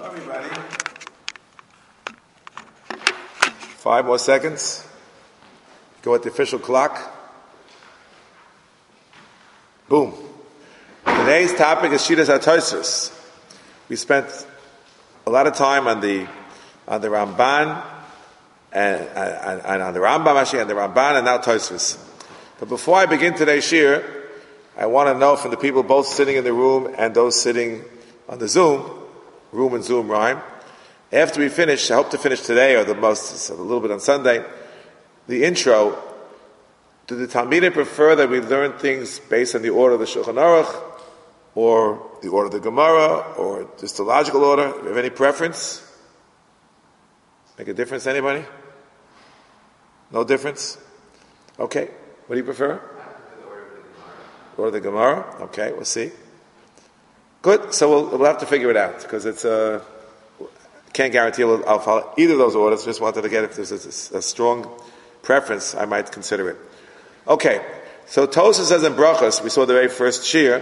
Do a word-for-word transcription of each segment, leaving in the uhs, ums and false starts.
Everybody. Five more seconds. Go at the official clock. Boom. Today's topic is Shitas HaTosfos. We spent a lot of time on the on the Ramban and, and, and on the Rambam actually, and the Ramban and now Tosfos. But before I begin today's shir, I want to know from the people both sitting in the room and those sitting on the Zoom, room and Zoom rhyme. After we finish, I hope to finish today or the most, a little bit on Sunday, the intro. Do the Talmidim prefer that we learn things based on the order of the Shulchan Aruch, or the order of the Gemara, or just the logical order? Do you have any preference? Make a difference, anybody? No difference? Okay. What do you prefer? The order of the Gemara. Okay, we'll see. Good. So we'll, we'll have to figure it out, because it's a... Uh, can't guarantee I'll, I'll follow either of those orders. Just wanted to get, if there's a, a strong preference, I might consider it. Okay, so Tosfos says in Brachos, we saw the very first shir,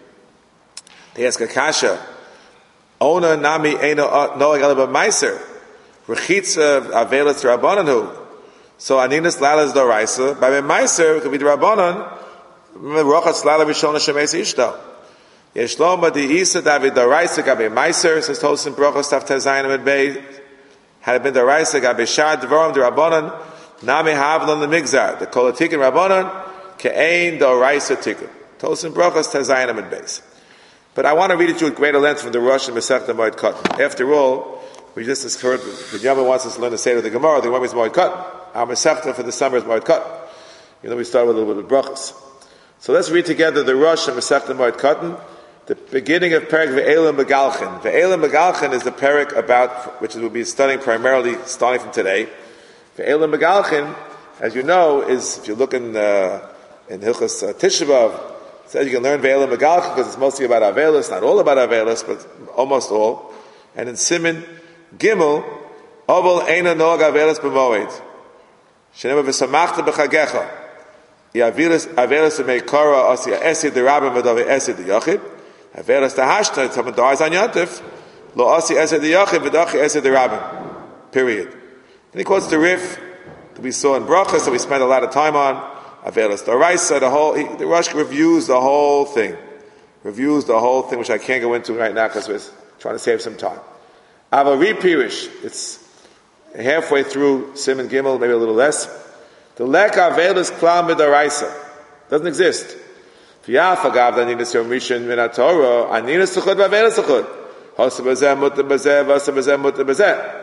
they ask a kasha, Ona nami eino noeg elba meiser, rechitza avelas rabbananu. So aninas lalas doraisa, by meiser, it could be the rabbanan, rochatz lala rishona shemes ishto. Yeshloma di isa david doraisa gabe meiser, says Tosfos in Brachos, taf tezayin amid bey, had it been doraisa gabe shad dvoram the rabbanan, Nami havlon the migzar, the kol tikkun rabbanon, ke'ein doraisa tikkun. Tosfos in Brachos tezayin amid beis. But I want to read it to you at greater length from the Rosh and Masechta Moed Katan. After all, we just heard the Yama wants us to learn to say to the Gemara, the Gemara is Moed Katan. Our Masechta for the summer is Moed Katan. You know, we start with a little bit of Brachos. So let's read together the Rosh and Masechta Moed Katan, the beginning of Perek Ve'elim Megalchin. Ve'elim Megalchin is the Perek about, which we'll be studying primarily starting from today. Ve'elim Megalchin, as you know, is, if you look in, uh, in Hilchos uh, Tisha B'Av, it says you can learn Ve'elim Megalchin because it's mostly about Avelis, not all about Avelis, but almost all. And in Siman Gimel, Oval Eina Noag Avelis B'Moed. Shenema V'Samachta B'Chagecha. Avelis V'Meikara Asi Esid D'Rabim V'Dove Esid D'Yochid. Avelis D'Hashta Tzamad D'Arz Anyantif. Lo Asi Esid D'Yochid V'Dachi Esid D'Rabim. Period. And he quotes the Rif that we saw in Brachos that we spent a lot of time on. Avelis D'Oraisa, the whole, he, the Rosh reviews the whole thing. Reviews the whole thing, which I can't go into right now because we're trying to save some time. Avari Pirish, it's halfway through Siman Gimel, maybe a little less. The Lek Avelis Klam D'Oraisa doesn't exist. V'yaf agav daninas yom rishon min haTorah, aninas suchot v'avelis suchot. Hasa b'zeh muta b'zeh, v'hasa b'zeh muta b'zeh.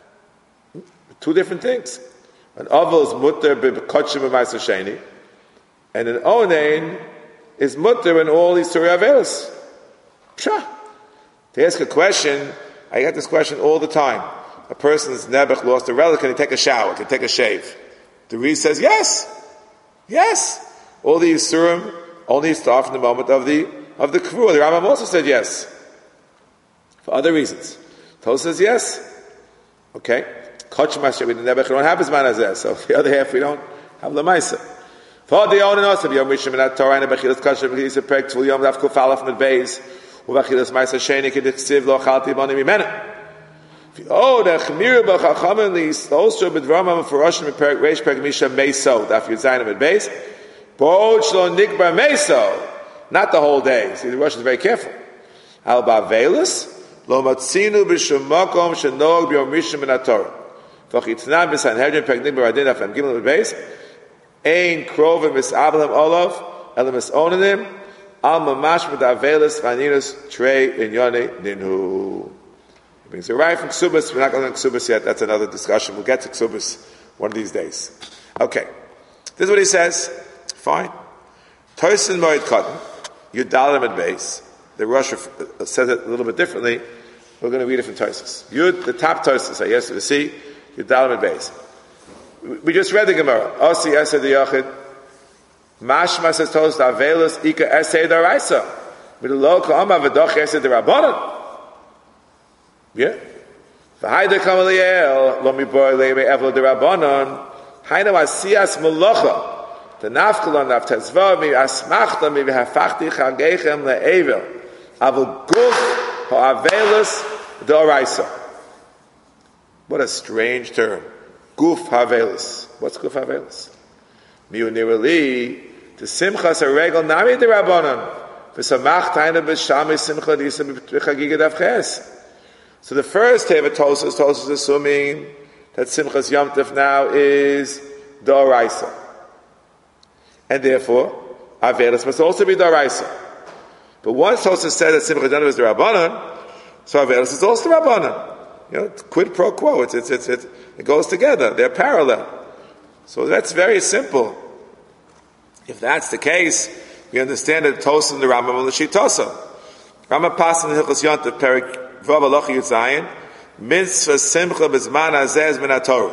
Two different things. An oval is mutter b'kotshim b'ma'aser sheni, and an onein is mutter in all these Surah Avelis. Pshah. To ask a question, I get this question all the time. A person's nebuch lost a relic, can he take a shower? Can he take a shave? The Reed says yes, yes. All the Yisurim only start from the moment of the of the Kavua. The Rambam also said yes, for other reasons. Tosfos says yes. Okay. Kotch Mashiach, we don't have his man as there. So the other half we don't have the Maisa. For the own and also, Yom Rishon Min HaTorah, and Bechilas Kosher, Bechilas Perek, Tvul Yom Rav Kuf Aleph Med Beis, Uvachilas Maisa Sheni, Kediksiv Lo Chalti Bani Mimena. Oh, the Chmir B'Chachamim Lis, also B'Dramam for Rosh and Perek, Reish Perek Misha Meiso, Daf Yud Zayin Med Beis, Bod Shlo Nikbar Meiso, not the whole day. See, the Rosh is very careful. Al Ba'Velis, Lo Matzinu B'Shum Makom Shenog B'Yom Rishon Min HaTorah. V'chitnan b'Sanhedrin peknik b'Radin afem gimel b'beis ein krovim mis'abelim olav elam mis'onanim al mamash b'davelis chaninus trei inyone ninhu. He brings it right from Ksubas. We're not going to Ksubas yet. That's another discussion. We'll get to Ksubas one of these days. Okay. This is what he says. Fine. Tosfos in Moed Katan, Yudalim at base. The Rosh says it a little bit differently. We're going to read it from Tosfos. Yud, the top Tosfos, I guess, you see. Yudalim Beis. We just read the Gemara. Osi Esed Yochid. Mashma says Tosfos Avelis Ika Esed D'Oraisa. With the local Amma V'Doch Esed D'Rabbanan. Yeah. V'Haida Kamaliel Lo Miboy Leime Evlo D'Rabbanan. Haina Asiyas Molocha. The Nafkalon Naftezva Mi Asmachta Mi V'Hafachti Chagechem LeEvel. Avol Guf ha'avelus d'oraisa. What a strange term. Guf ha'avelus. What's guf ha'avelus? Miu nirali to simchas haregel nami d'Rabbanan v'samach taina b'shami simcha d'isa b'chagiga d'avches. So the first Teva Tosas, Tosas is assuming that simchas Yom Tov now is d'oraisa, and therefore avelus must also be d'oraisa. But once Tosas said that simchas Yom Tov is d'Rabbanan, so avelus is also d'Rabbanan. You know, it's quid pro quo. It's, it's, it's, it, it goes together. They're parallel. So that's very simple. If that's the case, we understand that Tosas and the Rambam will L'shitosa. Rambam passed in the Hilchos Yom Tov, Perik Vav Aloch Yud Zayin, Mitzvah Simcha B'Zman Hazeh is Min HaTorah.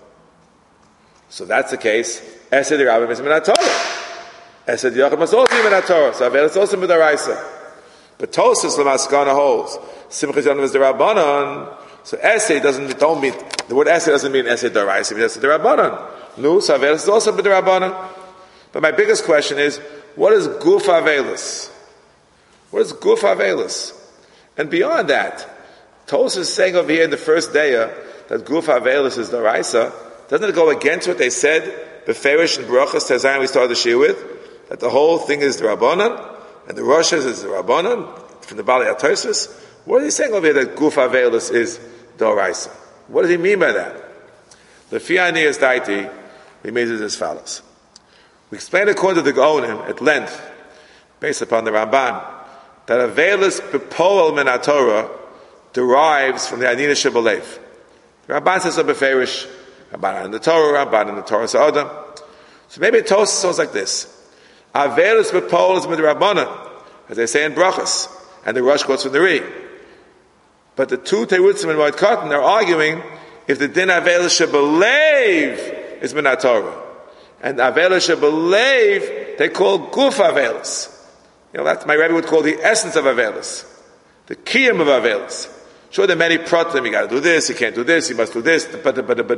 So that's the case. Esed Rabbim is Min HaTorah. Esed Yochid must also be Min HaTorah. So Avel is also Min HaRaisa. But Tosas L'Maskana holds Simcha Yom Tov is the Rabbanon. So Esed doesn't, don't mean, the word Esed doesn't mean Esed D'Oraisa, it means Esed D'Rabbanan. No, so Avelus is also B'D'Rabbanan. But my biggest question is, what is Guf Avelus? What is Guf Avelus? And beyond that, Tosas is saying over here in the first day that Guf Avelus is D'Oraisa. Doesn't it go against what they said, Beferish and Baruchas Tezayin we started the Shir with, that the whole thing is D'Rabbanan, and the Rosh is D'Rabbanan, from the Bali HaTosfos? What is he saying over here that Guf Avelus is D'Oraisa? What does he mean by that? The Fianiyas Daiti, he means it as follows. We explained according to the Gaonim at length, based upon the Ramban, that Avelus B'Poel Min HaTorah derives from the Anina Shebalev. The Ramban says so Beferish, Ramban in the Torah, Ramban in the Torah Sa'odam. So maybe Tosas sounds like this. Avelus B'Poel is Midrabanan, as they say in Brachas, and the Rosh quotes from the Ri. But the two Terutzim and Moed Katan are arguing if the din Avelus Shebalev is Min HaTorah. And Avelus Shebalev, they call Guf Avelus. You know, that's my Rebbe would call the essence of Avelus. The Kiyam of Avelus. Sure, there are many pratim, you gotta do this, you can't do this, you must do this, but the Guf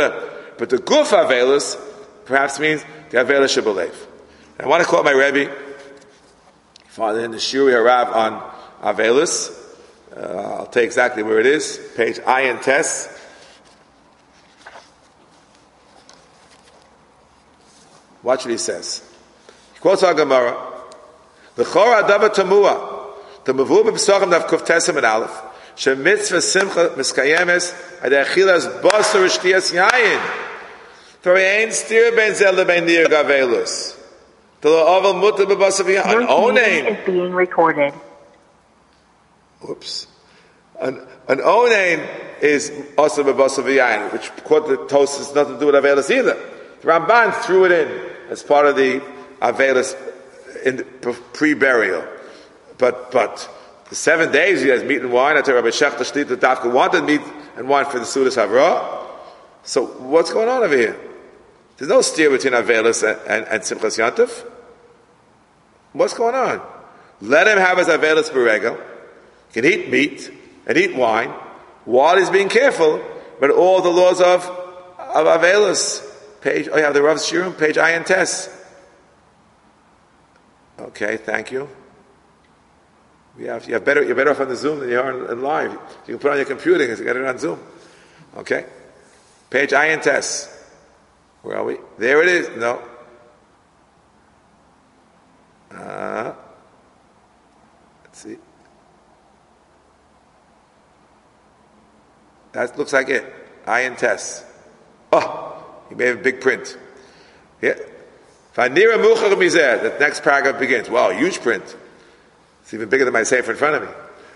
Avelus perhaps means the Avelus Shebalev. I want to quote my Rebbe, father in the Shuri Harav on Avelus. Uh, I'll tell you exactly where it is. Page Ayin Tes. Watch what he says. He quotes our Gemara. L'chora adava tamua. The mavu b'psachim dav kuf tesem and aleph. She mitzvah simcha miskayemes adei achilas basar u'shtias yayin. For he ain't steer ben zel lebein nir gavelus. The lo aval mutter b'basar v'yayin. An onein is being recorded. Whoops. An, an onein is also b'basar v'yayin, which quote the Tosas has nothing to do with avelus either. The Ramban threw it in as part of the Avelus in pre-burial. But but the seven days he has meat and wine. I tell Rabbi Shechter Shlit the Dafka wanted meat and wine for the Sudas Havra. So what's going on over here? There's no steer between Avelus and, and, and Simchas Yom Tov. What's going on? Let him have his Avelus Beregel. He can eat meat and eat wine while he's being careful, but all the laws of, of Avelus. Page, oh yeah, the Rav Shirim, page Ayin Tes. Okay, thank you. You have, you have better, you're better off on the Zoom than you are in, in live. You can put it on your computer because you get it on Zoom. Okay? Page Ayin Tes. Where are we? There it is. No. Uh, let's see. That looks like it. Ayin Tes. Oh! He made a big print. Yeah. The next paragraph begins. Wow, huge print. It's even bigger than my sefer in front of me.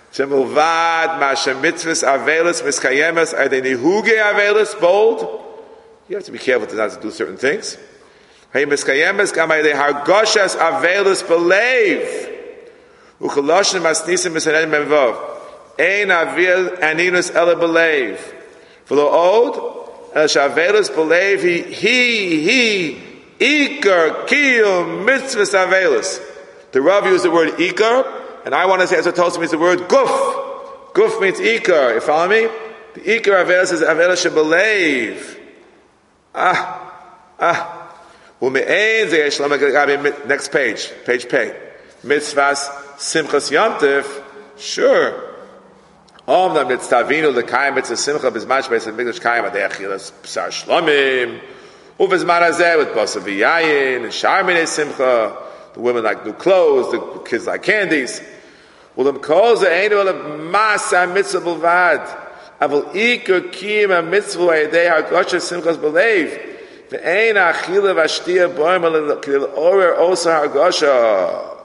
Bold. You have to be careful to not to do certain things. And Shavelus believe he, he, he, Iker, Kiyum, Mitzvah Shavelus. The Rav used the word Iker, and I want to say, as it tells me, it's the word Guf. Guf means Iker. You follow me? The Iker Avelus is Avelus Shebelev. Ah, ah. Next page, page pay. Mitzvahs Simchas Yom Tov. Sure. Om nam nitztavinu lekayim mitzvah simcha b'zman shbeis hamikdash kayim adei achilas b'sar shlomim uv'zman hazeh with basa v'yayin and shar minei simcha. The women like new clothes, the kids like candies. Ulam kol ze einu elav masa mitzvah b'lvad aval ikar kiyim ha-mitzvah ayidei hargosha simchas b'leiv. Ve'ein achila v'ashtiya boim k'dil orer osa hargosha.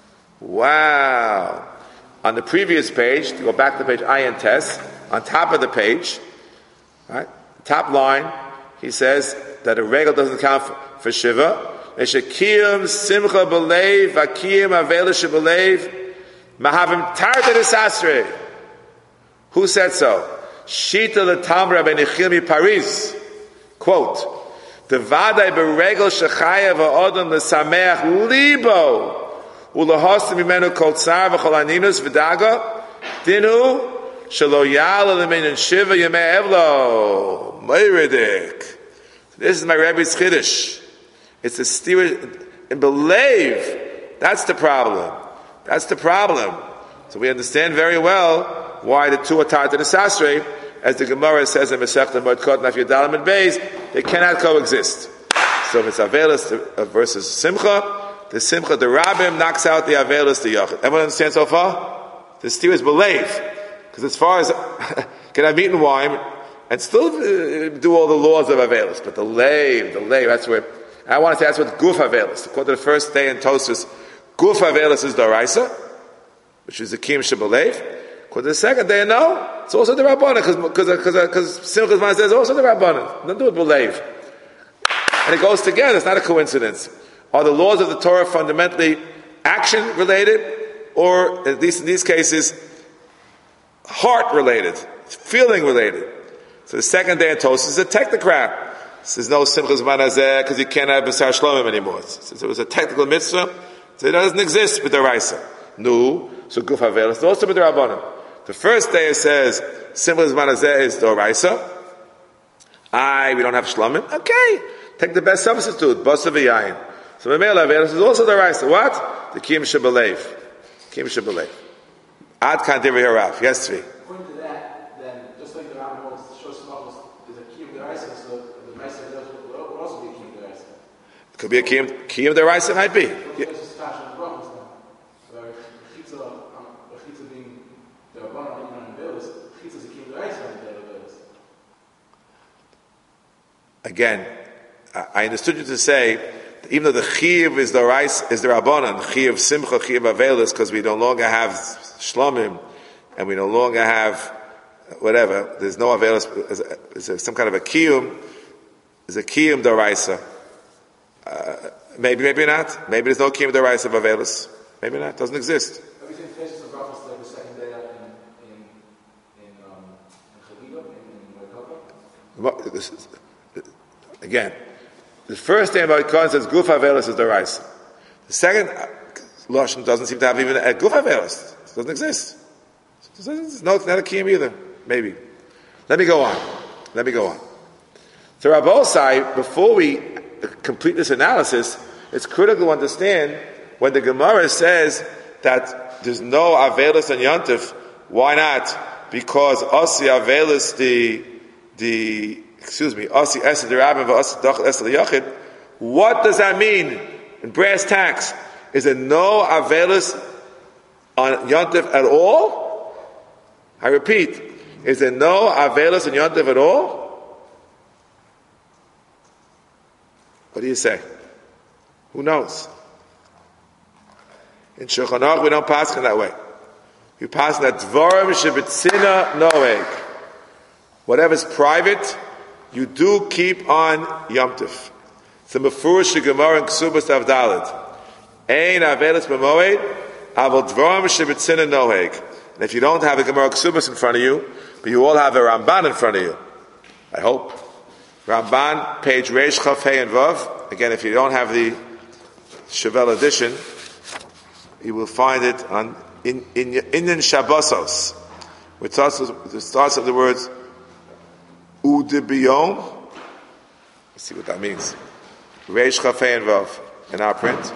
Wow. On the previous page, to go back to page Ayin Tes, on top of the page, right, top line, he says that a regal doesn't count for, for Shiva. Meshakiyim simcha b'leiv, vakiyim avela sheb'leiv, mahavim tarta desasre. Who said so? Shita l'tam Rabbeinu Chilmi Paris. Quote, Devadai beregel shechaya v'odom l'sameach libo u'lahostim mimenu kol tzar v'chol aninus v'daga dinu shelo yal l'meinin shiva yemei evlo meiredik. This is my Rebbe's Chiddush. It's a steer and believe. That's the problem. That's the problem. So we understand very well why the two are tied to the Sasre, as the Gemara says in Masechta Moed Naf Yadalim and Beis, they cannot coexist. So if it's Avelis versus Simcha, the Simcha, the Rabbim knocks out the Avelis, the Yachid. Everyone understand so far? The steer is believe. Because as far as, can have meat and wine, and still uh, do all the laws of Avelis, but the lay, the lay, that's where, I want to say that's what Guf Avelis. According to the first day in Tosfos, Guf Avelis is Doraisa, which is the Kim Shebelev. According to the second day, no, it's also the Rabbanan, because because Simchas Man says also the Rabbanan. Don't do it Belev. And it goes together, it's not a coincidence. Are the laws of the Torah fundamentally action related, or at least in these cases, heart related, feeling related? So the second day in Tosfos is a technocrat. There's no Simchas Man Hazeh because you can't have B'sar Shlomim anymore. Since it was a technical mitzvah, so it doesn't exist with the Raisa. No, so Guf Havelis, also with the Rabbanim. The first day it says Simchas Man Hazeh is the Raisa. I, we don't have Shlomim. Okay, take the best substitute, Basa v'yayin. So Memel Havelis is also the Raisa. What? The Kiyum Shebelev. Kiyum Shebelev. Ad kan divrei harav. Yes, Tzvi. According to that, then just like the Rambam holds, shows Malchus is a Kiyum Deraisa, so the Ma'aser would also be a Kiyum Deraisa. It could be a Kiyum Kiyum Deraisa, might be. Yeah. Again, I understood you to say that even though the Chiyuv is the rice is the Rabbanan, Chiyuv Simcha, Chiyuv Avelis, because we no longer have Shlomim, and we no longer have whatever. There's no Avelis. There's some kind of a Kiyum. There's a Kiyum Doraisa. Uh, maybe, maybe not. Maybe there's no Kiyum Doraisa of Avelis. Maybe not. It doesn't exist. Everything faces the brachos like the second day in in in um in Chagiga in Moed Again, the first thing about Kohen says Guf Havelis is the rice. The second Lashon doesn't seem to have even a Guf Havelis. It doesn't exist. It's no, not a Kiyum either. Maybe. Let me go on. Let me go on. So Rabbosai, before we complete this analysis, it's critical to understand when the Gemara says that there's no Avelis and Yontif. Why not? Because Asi Avelis the the excuse me, Asi Esed Rabbim v'Asi Dachal Esed Yachid. What does that mean in brass tacks? Is it no Avelis on Yontif at all? I repeat, is there no Avelis on Yontif at all? What do you say? Who knows? In Shulchan Aruch we don't pass in that way. We pass in that Dvarim Shebetzina Noeg. Whatever's private, you do keep on Yom Tov. It's a Mefurish Gemara in Ksubas Avdalad. Ein Avelis B'Moed, Aval Dvarim Shebetzina Noeg. And if you don't have a Gemara Ksubas in front of you, but you all have a Ramban in front of you, I hope. Ramban, page Reish Chaf Hey and Vav. Again, if you don't have the Chevelle edition, you will find it on in in Inyan Shabbosos, which starts with, it starts with the words Udebiyom. Let's see what that means. Reish Chaf Hey and Vav in our print.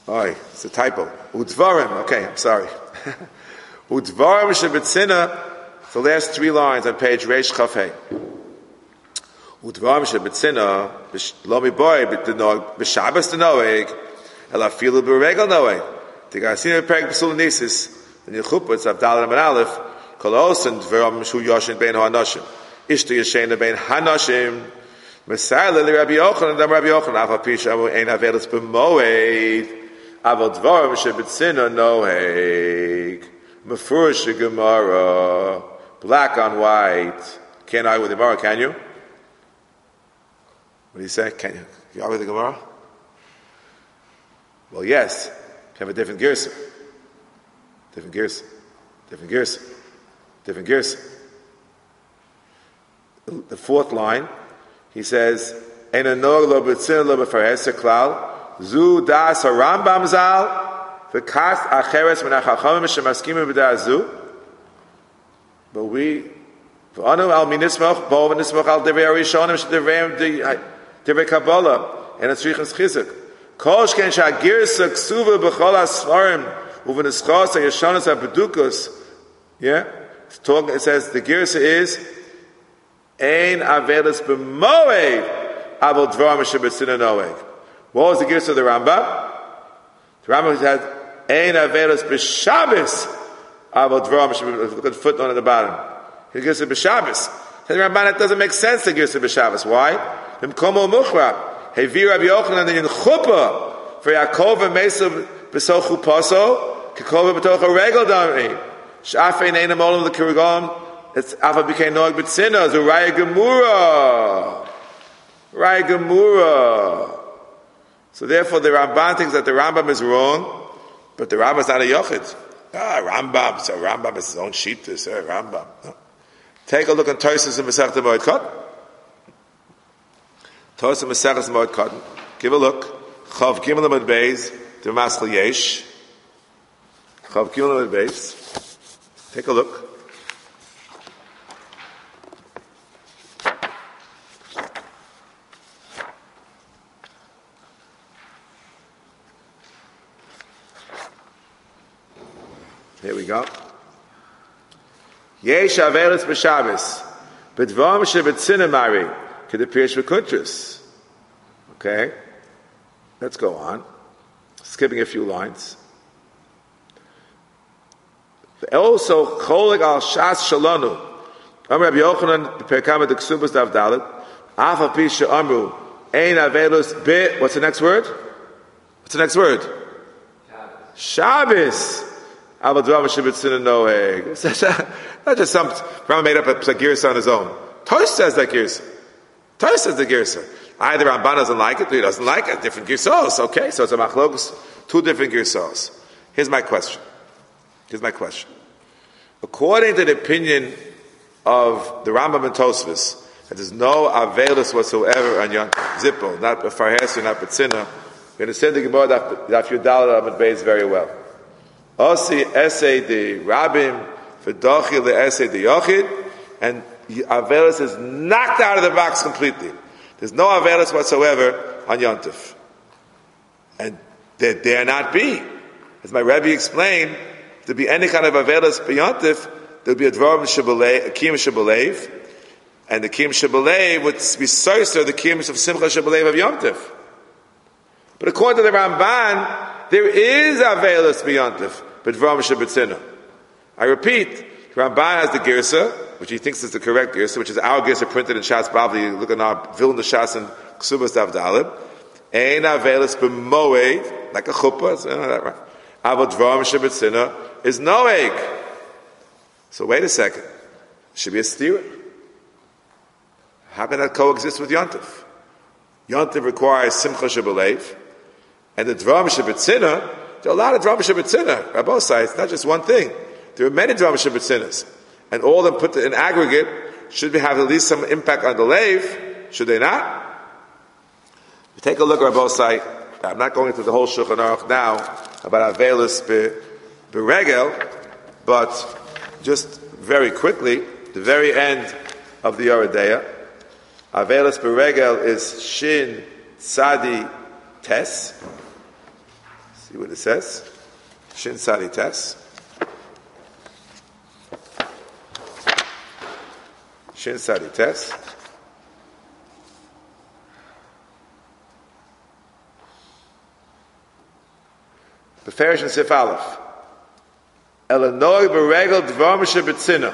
Oh, it's a typo. Udvarim. Okay, I'm sorry. Udvarim shebetzina. The last three lines on page Reish Chafei. Udvarim shebetzina lo miboy b'Shabbos denoeg ela filu b'regel noeg. Tigasina perek b'sul nisis. In Yechuppah it's Avdal and Aleph. Kol osen dvarim shu yoshin bein ha'anashim. Ishtu yashena bein ha'anashim. Mesar li Rabbi Yochanan and Rabbi Yochanan afa pisha amu ein avelis b'moed. Aval dvarim shebetzina noeg. Mefurish Gemara. Black on white. Can't argue with the Gemara, can you? What do you say? Can you? Can you argue with the Gemara? Well, yes. You have a different girsa. Different girsa. Different girsa. Different girsa. The fourth line, he says, "Ein anor lo b'tzin lo b'fareser klal zu das harambam zal v'kas acheres min hachachamim shemaskimim b'das zu." But we, v'anu al minismach, bo v'nismach al devei arishonim sh'devei devei Kabbalah, and it's Richas Chizuk. Kol shken sha'girsa ksuva b'chol ha'sfarim u'v'nischos ha'yeshonos ha'bedukus. Yeah? It's talking, it says the girsa is ein avelis b'moed avol dvarim shebetzina noeg. What was the girsa of the Rambam? The Rambam said ein avelis b'Shabbos. Look at the footnote on the bottom. He gives it b'Shabbos. The Ramban, that doesn't make sense to give it b'Shabbos. Why? Himkomo muchra. Hevi Rabbi Yochanan in chuppah for Yaakov and Mesav b'sochu paso kekova b'tocha regel dami. Shafei neina molam the kirigam. It's afa b'kei noeg b'tzina. It's a raya gemura. Raya gemura. So therefore, the Ramban thinks that the Rambam is wrong, but the Rambam is not a yochid. Ah, Rambam, so Rambam is his own sheet, this, uh, Rambam. No. Take a look at Tosfos in Masechta Moed Katan. Tosfos in Masechta Moed Katan. Give a look. Chav Gimel Amud Beis, the Maschil Yesh. Chav Gimel Amud Beis. Take a look. Here we go. Yesh avelis b'Shabbos, b'dvarim shebetzina mari, k'depirish v'kuntris. Okay, let's go on. Skipping a few lines. Also, cholik al shas shalonu. Amar Rabbi Yochanan b'perkama d'ksubas dav dalet. Afa pisha amru ein avelis bit. What's the next word? What's the next word? Shabbos. Not just some Rambam made up a girsa on his own. Tosh says that girsa. Tosh says the girsa. Either Ramban doesn't like it, or he doesn't like it. Different girsos. Okay, so it's a machlokes, two different girsos. Here's my question. Here's my question. According to the opinion of the Rambam and Tosfos, that there's no avelis whatsoever on Yom Zippel, not Farhesu, not Betzina. We understand the Gemara that Yudal Amud Beis very well. Osi essay the Rabbim v'dochi the essay the Yochid, and Avelis is knocked out of the box completely. There's no Avelis whatsoever on Yontif, and there dare not be. As my Rebbe explained, if there be any kind of Avelis b'Yontif, there'll be a Dvarim Shebelev, a Kiyum Shebelev, and the Kiyum Shebelev would be Soiser, the Kiyum of Simcha Shebelev of Yontif. But according to the Ramban, there is Avelis b'Yontif, but Dvarim Shebetzina. I repeat, Ramban has the Girsa, which he thinks is the correct Girsa, which is our Girsa printed in Shas Bavli. Look at our Vilna Shas and Ksubas Dav Dalib. Ein Avelis b'Moed, like a chuppah, so, that right? Aval Dvarim Shebetzina is Noeg. So wait a second. Should be a stira. How can that coexist with Yontif? Yontif requires Simcha Shebelev, and the Dvarim Shebetzina, there are a lot of Dvarim Shebetzina. On both sides, not just one thing. There are many Dvarim Shebetzinas. And all of them put in aggregate should have at least some impact on the Lev, should they not? You take a look at both sides. I'm not going into the whole Shulchan Aruch now about Avelis Beregel, but just very quickly, the very end of the Yoredeya, Avelis Beregel is Shin Tzadi Tes. See what it says? Shin Sadi Tes. Shin Sadi Tes. Beferish and Sif Aleph. Elanoi beregel dvar mishe betzina.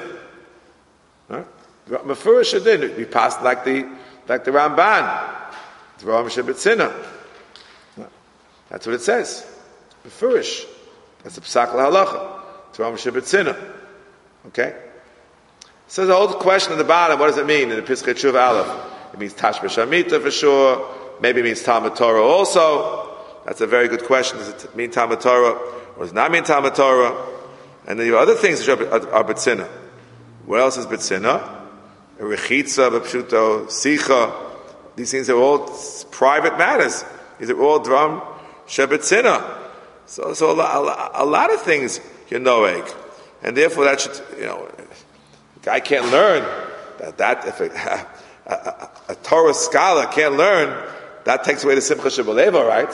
Mefurish adin. We passed like the like the Ramban. Dvar mishe betzina. That's what it says. Mefurish. That's the Psak L'Halacha. Dvar mishe betzina. Okay. So the old question at the bottom. What does it mean in the Piskei Tshuva Aleph? It means Tashmish Hamita for sure. Maybe it means Talmud Torah also. That's a very good question. Does it mean Talmud Torah or does it not mean Talmud Torah? And then you have other things which are, are, are B'tzina. What else is B'tzina? Rechitza, B'pshuto, Sicha. These things are all private matters. These are all Dram Shebetzina. So, so a, lot, a lot of things you know, egg. And therefore that should, you know, a guy can't learn that, that if a, a, a, a Torah scholar can't learn, that takes away the Simcha Shebaleva, right?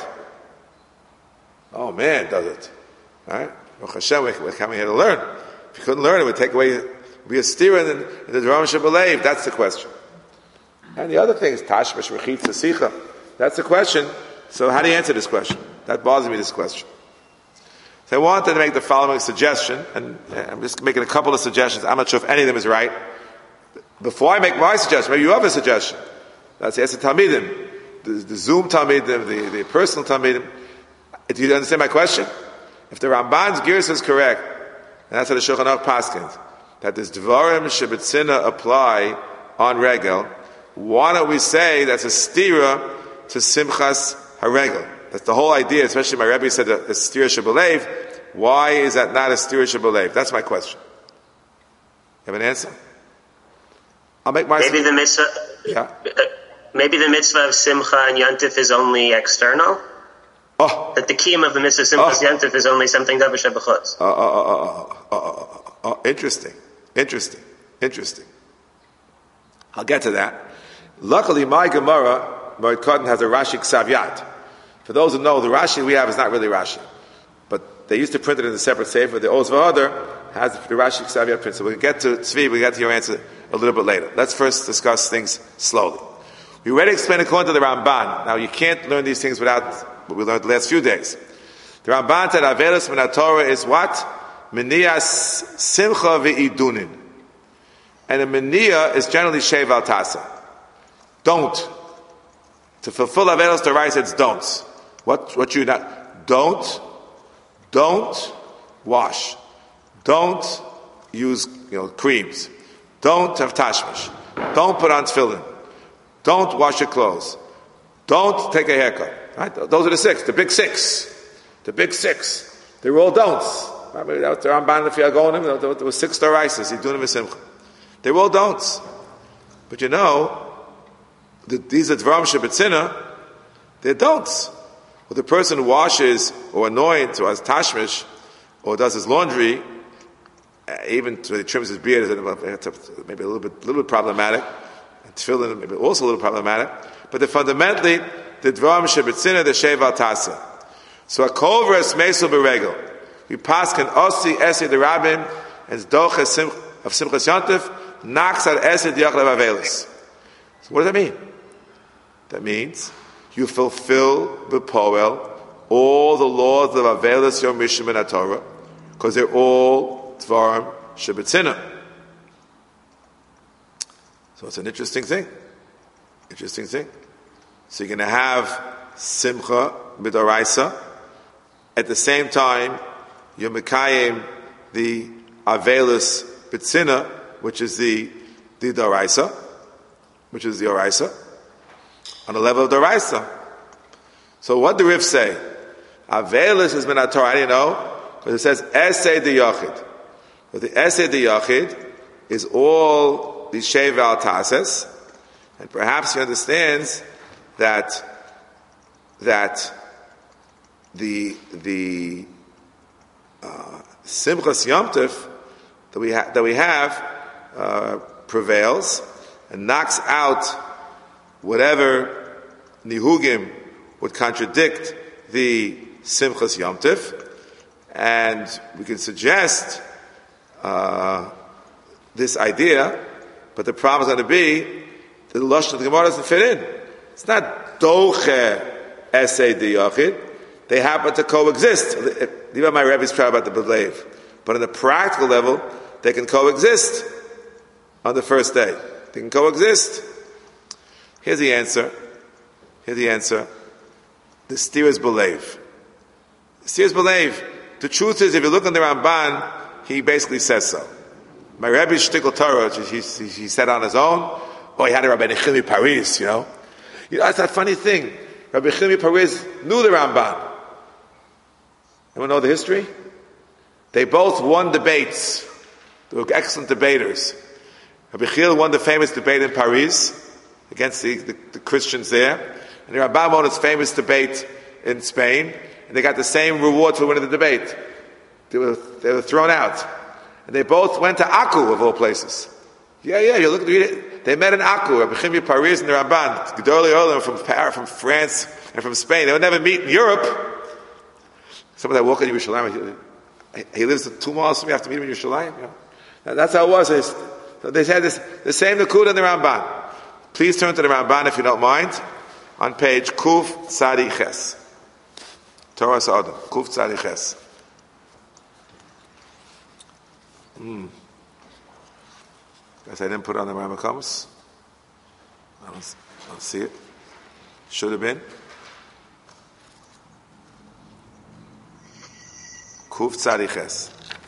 Oh man, does it? Right? Baruch Hashem, we're coming here to learn. If you couldn't learn, it would take away, it would be a steer in, in the Dvarim Shebalev. That's the question. And the other things, Tashmish, Rechitza, Sicha. That's the question. So how do you answer this question? That bothers me, this question. So I wanted to make the following suggestion, and I'm just making a couple of suggestions. I'm not sure if any of them is right. Before I make my suggestion, maybe you have a suggestion. That's the Esed Talmidim, the, the Zoom Talmidim, the, the personal Talmidim. Do you understand my question? If the Ramban's Girs is correct, and that's how the Shulchan Aruch paskins, that this Dvarim Shebetzina apply on Regel, why don't we say that's a stira to Simchas HaRegel? That's the whole idea, especially my Rebbe said that the stira Shebalev. Why is that not a stira Shebalev? That's my question. You have an answer? I'll make my... Maybe the mitzvah... Yeah. Maybe the mitzvah of Simcha and Yantif is only external? Oh. That the kiyum of the mitzvah Simchas oh. Yantif is only something Davar Shebechutz. Oh, oh, oh, oh, oh, oh, oh, interesting, interesting, interesting. I'll get to that. Luckily, my Gemara, Moed Katan, has a Rashi Ksav. For those who know, the Rashi we have is not really Rashi, but they used to print it in a separate sefer. The Oz V'Hadar has the Rashi Ksav print. So we'll get to Tzvi, we'll get to your answer a little bit later. Let's first discuss things slowly. We already explained according to the Ramban. Now, you can't learn these things without what we learned the last few days. The Ramban said, Avelis min Torah is what? Meniyas simcha v'idunin. And a meniyah is generally shev al tasa. Don't. To fulfill Avelis Torah, it's don't. What, what you not? Don't, don't wash. Don't use, you know, creams. Don't have tashmish. Don't put on tefillin. Don't wash your clothes. Don't take a haircut. Right? Those are the six, the big six. The big six. They were all don'ts. I mean, that was the Ramban, if you're going to them, there were six Doraises. He's doing them in Simcha. They were all don'ts. But you know, the, these are Dvarim Shebetzina, they're don'ts. Well, the person who washes, or anoints, or has tashmish, or does his laundry, uh, even when he trims his beard, maybe a little bit, little bit problematic. And tefillin, maybe also a little problematic. But the fundamentally, the Dvarim Shebetzina, the Shev al Tasa. So a kovras mesul beregel. We pass can osi esi the rabbin and zdoch of Simchas Yantif knocks at esi diachlev avelis. So what does that mean? That means you fulfill the poel all the laws of avelis yom mishim and Torah because they're all Dvarim Shebetzina. So it's an interesting thing. Interesting thing. So you're going to have Simcha Midoraisa. At the same time, you're Mekayim the Avelis B'tzina, which is the the Doraisa, which is the Oraisa, on the level of Doraisa. So what do Rif say? Avelis is Minat Torah. I didn't know. Because it says Esei de Yachid. But the Esei de Yachid is all the Shev al Tases. And perhaps he understands that that the the uh, Simchas Yom Tov that we ha- that we have uh, prevails and knocks out whatever nihugim would contradict the Simchas Yom Tov, and we can suggest uh, this idea, but the problem is going to be that the Lashon of the Gemara doesn't fit in. It's not Doche Esei D'Yachid. They happen to coexist. Even my Rebbe's proud about the Belev. But on the practical level, they can coexist on the first day. They can coexist. Here's the answer. Here's the answer. The steer is Belev. The steer is Belev. The truth is, if you look on the Ramban, he basically says so. My Rebbe's shtickle Torah, he, he, he said on his own, oh, he had a Rabbi Nechimi Paris, you know. You know, that's that funny thing. Rabbi Nechimi Paris knew the Ramban. Anyone know the history? They both won debates. They were excellent debaters. Rabbi Chil won the famous debate in Paris against the, the, the Christians there. And the Rambam won his famous debate in Spain. And they got the same reward for winning the debate. They were, they were thrown out. And they both went to Akku, of all places. Yeah, yeah, you look at it. They met in Akku, Rabbi Chimya Paris and the Ramban. Gedolei Olam from Paris, from France and from Spain. They would never meet in Europe. Somebody that walk in Yerushalayim, he, he lives two miles from me, I have to meet him in Yerushalayim. You know? That's how it was. So they said this, the same Nakud in the Ramban. Please turn to the Ramban if you don't mind. On page Kuf Tzadi Ches. Torah Sa'adam. Kuf Tzadi Ches. Hmm. Guess I didn't put it on the Ramakamas. I don't, I don't see it. Should have been. Kuf Tzadi Ches.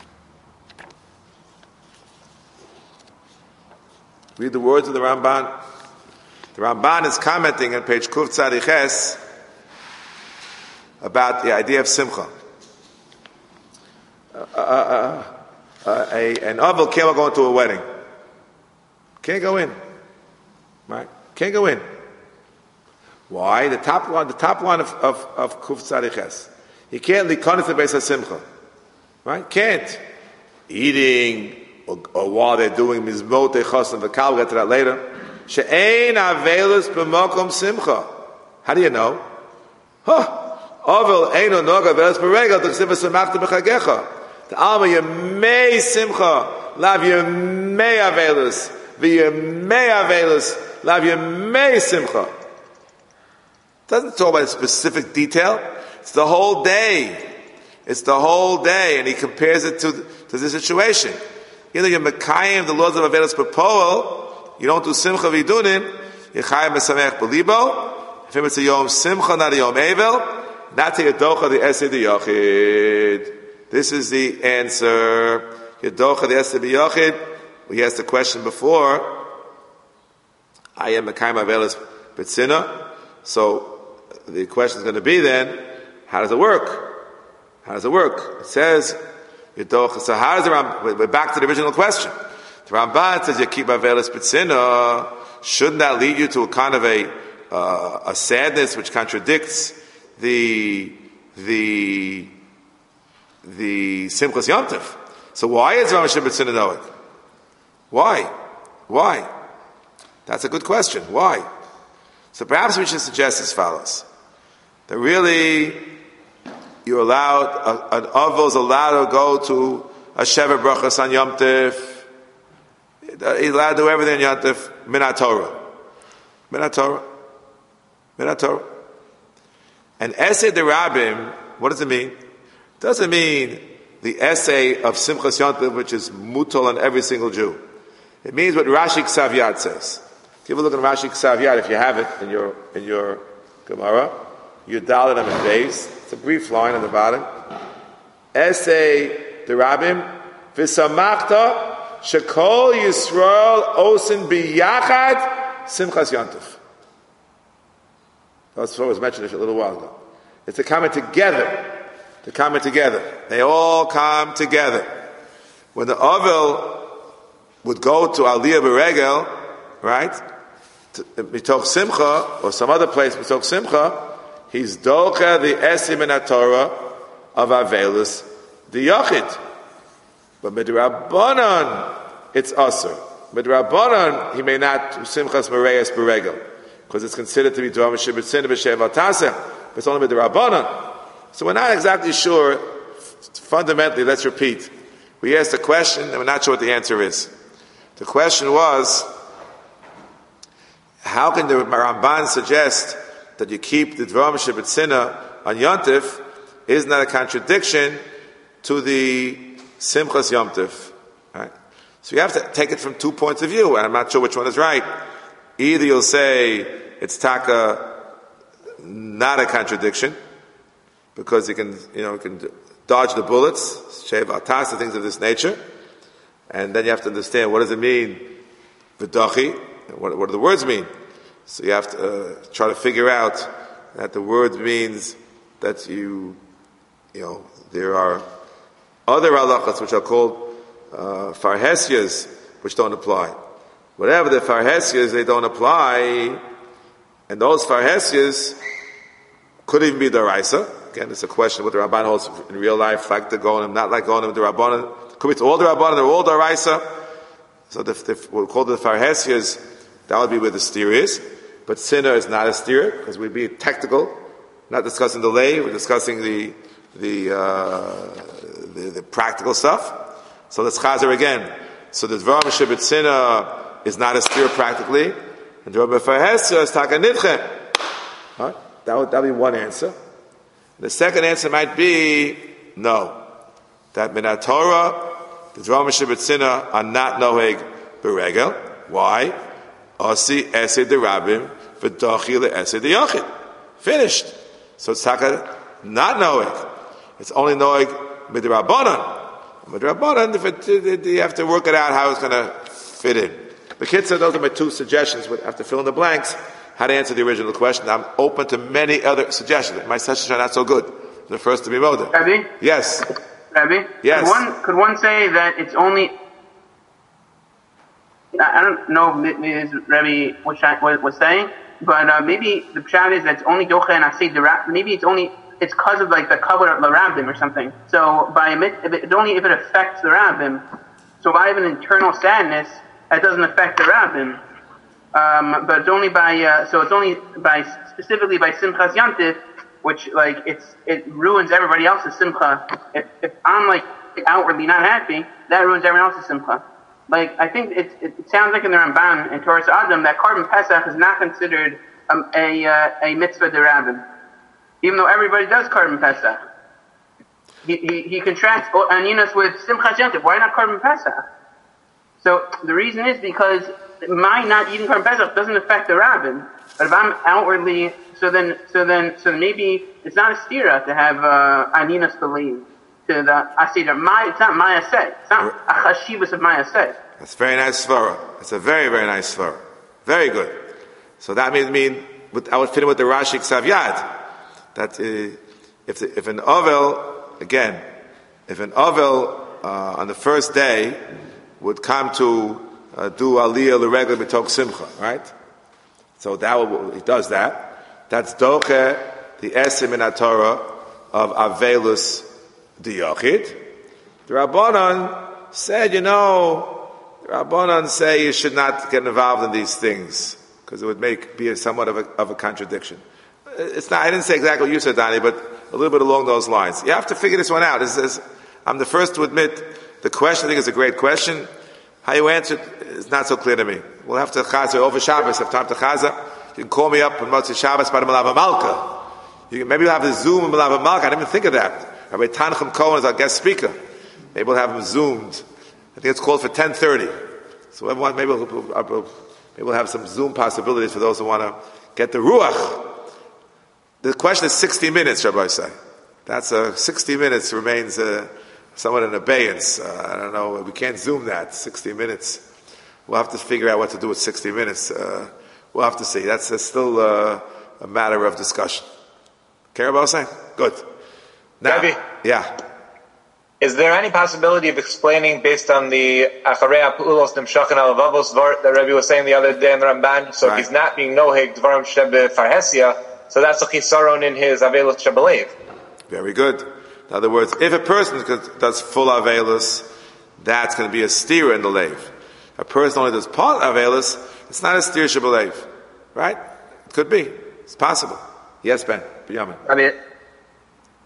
Read the words of the Ramban. The Ramban is commenting on page Kuf Tzadi Ches about the idea of Simcha. Uh, uh, uh, uh, a, an Avel can't go into a wedding. Can't go in. Right? Can't go in. Why? The top one, the top one of, of, of Kuf Tzadi Ches. He can't likonis the base of Simcha. Right? Can't. Eating, or, or while they're doing Mizmot Echos and V'kal, we'll get to that later. She'ein avelus b'mokom simcha. How do you know? Huh. Ovel eino noga avelus b'regel t'chsiv v'samachta b'chagecha. T'alma yemei simcha, lav yemei avelus, v'yemei avelus, lav yemei simcha. It doesn't talk about a specific detail. It's the whole day. It's the whole day, and he compares it to, to this situation. Either you're mekayim the laws of avelus b'poel, you don't do simcha v'yidunin, yechayim mesamech b'libo. If it's a yom simcha, not a yom evel, not a yadocha the esed yachid. This is the answer. Yadocha the esed yachid. We asked the question before. I am mekayim avelus b'tzina. So the question is going to be then, how does it work? How does it work? It says yadocha. So how does the Ram? We're back to the original question. The Ramban says Yakib Avelis B'tzina. Shouldn't that lead you to a kind of a uh, a sadness which contradicts the the the Simchas Yom Tov? So why is Ramesh B'tzina knowing? Why? Why? That's a good question. Why? So perhaps we should suggest as follows: that really you're allowed, a, an Avos is allowed to go to a Sheva Brachas on Yom Tov. He's allowed to do everything in Yom Tov, Minat Torah. Minat Torah. Minat Torah. And Essay de Rabbim, what does it mean? It doesn't mean the essay of Simchas Yom Tov, which is mutal on every single Jew. It means what Rashi Ksav Yad says. Give a look at Rashi Ksav Yad if you have it in your in your Gemara. You dalit them in days. It's a brief line on the bottom. Essay de Rabbim, V'samachta Shekol Yisrael Osin Biyachad Simchas Yom Tov. That's what was mentioned a little while ago. It's a coming together. To come together. They all come together. When the Ovel would go to Aliyah B'Regel, right? Mitoch Simcha, or some other place, Mitoch Simcha, he's docha the Esim in Torah of Avelus, the Yochid. But Midrabanan, it's Asur. Midrabanan, he may not do Simchas Mareis B'Regel, because it's considered to be Dvar Meshibit Sin B'Shev Ataseh. It's only Midrabanan. So we're not exactly sure. Fundamentally, let's repeat. We asked a question and we're not sure what the answer is. The question was, how can the Ramban suggest that you keep the Dvarim Shebetzina on Yontif? Isn't that a contradiction to the Simchas Yontif? Right? So you have to take it from two points of view, and I'm not sure which one is right. Either you'll say it's taka, not a contradiction, because you can, you know, you can dodge the bullets, shev atas, things of this nature, and then you have to understand what does it mean, v'dachi, what, what do the words mean? So you have to uh, try to figure out that the word means that you, you know, there are other halachas which are called uh, farhesyas, which don't apply. Whatever the farhesyas, they don't apply, and those farhesyas could even be daraisa. Again, it's a question what the Rabban holds in real life, like the Gonim, not like Gonim, the Rabbanan. Could be to all the Rabbanan, they're all daraisa. So the, the, we'll call the farhesyas, that would be where the steer is. But sinner is not a steer, because we'd be technical, not discussing the lay, we're discussing the the, uh, the, the practical stuff. So let's chazer again. So the Dvarim Shebetzina is not a steer practically, and the Rabbi Farhesya is taka nidche. Huh? That would that would be one answer. The second answer might be no. That minat Torah, the Dvarim Shebetzina are not noheg beregel. Why? Asi esed derabim v'dachi le'esed deyachid. Finished. So it's taka not noheg. It's only noheg midrabanan. Midrabanan, you have to work it out how it's going to fit in. The kids said those are my two suggestions. We have to fill in the blanks. How to answer the original question. I'm open to many other suggestions. My suggestions are not so good. The first to be molded. Rabbi? Yes. Rabbi? Yes. Could one, could one say that it's only... I don't know if Rabbi was, was saying, but uh, maybe the pshat is that it's only docha and asay derab. Maybe it's only... It's because of like the cover of the rabbim or something. So by if it, it's only if it affects the rabbim. So if I have an internal sadness, that doesn't affect the rabbim. Um, but it's only by uh, so it's only by specifically by Simchas Yantif, which like it's it ruins everybody else's simcha. If, if I'm like outwardly not happy, that ruins everyone else's simcha. Like I think it, it, it sounds like in the Ramban and Torah Adam that Korban Pesach is not considered um, a uh, a mitzvah derabim. Even though everybody does Korban Pesach. He, he, he contrasts Aninas with Simchas Yantif. Why not Korban Pesach? So the reason is because my not eating Korban Pesach doesn't affect the rabbin. But if I'm outwardly, so then, so then, so maybe it's not a stira to have uh, Aninas believe to the Asida. My, it's not my asay. It's not a chashivas of my asay. That's a very nice svara. It's a very, very nice svara. Very good. So that means mean I would fit in with the Rashi Ksav Yad. That uh, if the, if an ovel again, if an ovel uh, on the first day would come to uh, do aliyah l'regel b'tok simcha, right? So that will, he does that. That's doche the esim in Torah of avelus diyochid. The Rabbanan said, you know, the Rabbanan say you should not get involved in these things because it would make be a, somewhat of a, of a contradiction. It's not, I didn't say exactly what you said, Donnie, but a little bit along those lines. You have to figure this one out. This is, I'm the first to admit the question, I think, is a great question. How you answer it is not so clear to me. We'll have to chaza over Shabbos, have time to chaza. You can call me up on Motzi Shabbos by the Malava Malka. You can, maybe we'll have the Zoom in Malava Malka. I didn't even think of that. Rabbi Tanchem Cohen is our guest speaker. Maybe we'll have him zoomed. I think it's called for ten thirty. So everyone, maybe we'll, maybe we'll have some Zoom possibilities for those who want to get the Ruach. The question is sixty minutes, Rabbi say. That's uh, sixty minutes remains uh, somewhat in abeyance. Uh, I don't know, we can't zoom that, sixty minutes. We'll have to figure out what to do with sixty minutes. Uh, we'll have to see. That's uh, still uh, a matter of discussion. Care about saying? Good. Now, Rabbi, yeah. Is there any possibility of explaining based on the Acharei Pu'ulos Nimshachin Alavavos Vart that Rabbi was saying the other day in the Ramban? So right. If he's not being noheg Dvarim Shebe Farhesia, so that's a chisaron in his Avelos Shebelev. Very good. In other words, if a person does full Avelos, that's going to be a steer in the lave. A person only does part Avelos, it's not a steer Shebelev. Right? It could be. It's possible. Yes, Ben. B'yamin. I mean,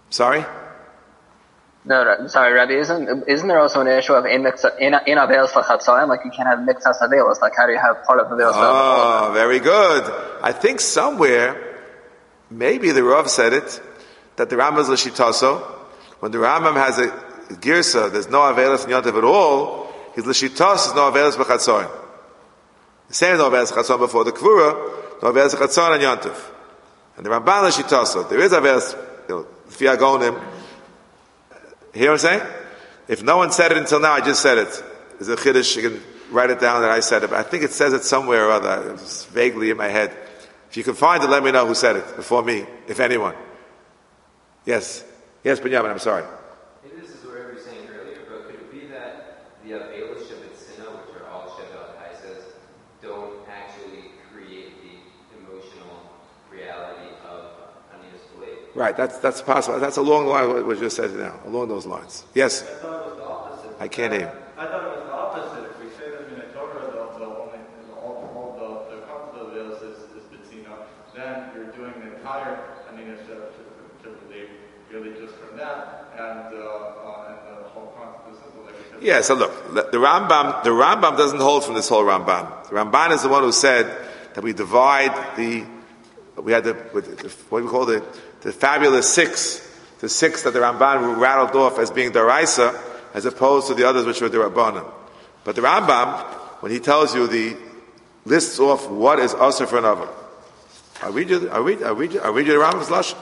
Sorry? No, no, sorry, Rabbi, isn't isn't there also an issue of in in in avelos for chatzayim? Like you can't have mixas avelos. Like how do you have part of avelos? Oh, very good. I think somewhere, maybe the Rav said it, that the Rambam is l'shitaso. When the Rambam has a girsa, there's no avelos in Yontif at all. His l'shitas is no avelos b'chatzayim. The same no avelos b'chatzayim before the kvura, no avelos b'chatzayim in Yontif. And the Ramban l'shitaso, there is avelos, you know, fiagonim. Hear what I'm saying? If no one said it until now, I just said it. There's a chiddush, you can write it down that I said it. But I think it says it somewhere or other. It's vaguely in my head. If you can find it, let me know who said it before me, if anyone. Yes. Yes, Benjamin, I'm sorry. Maybe this is what you were saying earlier, but could it be that the Avelis Shabbat Sinah, which are all Shabbat Haisas, don't actually create the emotional reality of Aninus B'Lev? Right, that's that's possible. That's along the line of what you just said now, along those lines. Yes? I thought it was the opposite. I can't hear. I thought it was the opposite. If we say that in the Torah, the, the only, all, all the, the concept of this is, is B'tzina, then you're doing the entire Aninus Shabbat to believe really just from that, and, uh, uh, and the whole concept is simple. Like we said. Yeah, so look, the Rambam, the Rambam doesn't hold from this whole Rambam. The Ramban is the one who said that we divide the, we had the, what do we call it, the fabulous six, the six that the Ramban rattled off as being Daraisa, as opposed to the others which were Darabanan. But the Rambam, when he tells you the, lists off what is Asr for another. I'll read you, I'll read, I'll read you, I'll read you the Rambam's Lashon.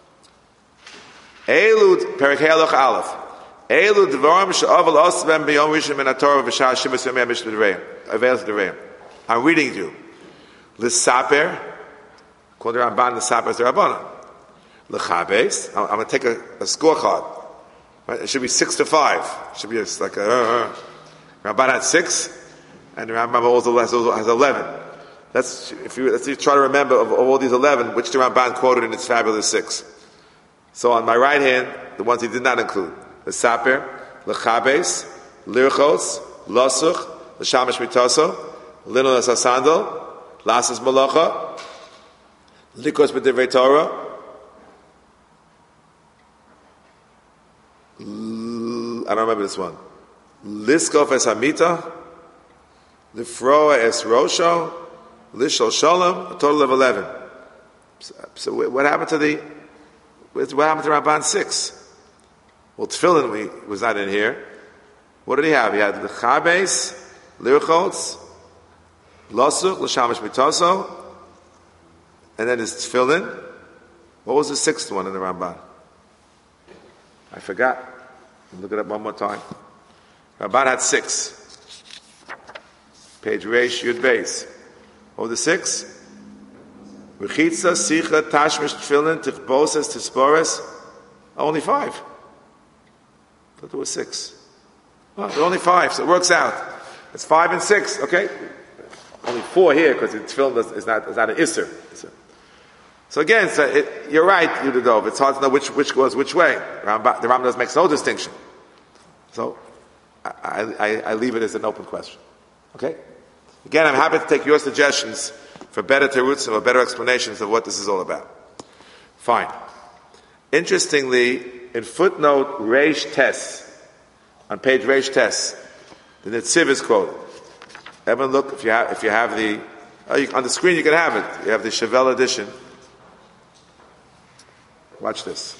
Elud Perikei Aloch Aleph. Elud Dvarim She'aval Osbem B'Yom Rishon Min HaTorah V'Shah Shemus Yomei HaMishna D'Reim. Avelos D'Reim. I'm reading you. L'Saper, called the Ramban L'Saper is the Rabbanan. L'Chabes, I'm, I'm going to take a, a scorecard. Right? It should be six to five. It should be a, like a, uh, uh. Ramban had six, and the Rambam also has, has eleven. Let's, if you, let's try to remember of, of all these eleven, which the Ramban quoted in its fabulous six. So on my right hand, the ones he did not include. L'Saper, L'Chabes, Lirchos, Lasuch, L'Shamash Mitaso, Linol Asasandal, Lasas Malacha, Likos B'Divrei Torah, I don't remember this one. Liskof Es Hamita, Lifroa Es Rosho, Lishol Shalom, a total of eleven. So, so what happened to the, what happened to Ramban six? Well, Tefillin we, was not in here. What did he have? He had the Chabes, Lirchotz, Lasuch, L'Shamash Mitaso, and then his Tefillin. What was the sixth one in the Ramban? I forgot. Look it up one more time. Ramban had six. Page Reish Yud Beis. What were the six? Rechitza, Sicha, Tashmish, Tefillin, Tichboses, Tispores. Only five. I thought there were six. Oh, there are only five, so it works out. It's five and six, okay? Only four here, because the Tefillin is not, is not an Isser. So again, so it, you're right, Yudadov. It's hard to know which which goes which way. Rambam, the Rambam makes no distinction. So I, I, I leave it as an open question. Okay? Again, I'm happy to take your suggestions for better terutzim or better explanations of what this is all about. Fine. Interestingly, in footnote Reish Tes, on page Reish Tes, the Netziv is quoted. Everyone look, if you have, if you have the, oh, you, on the screen you can have it. You have the Chevelle edition. Watch this.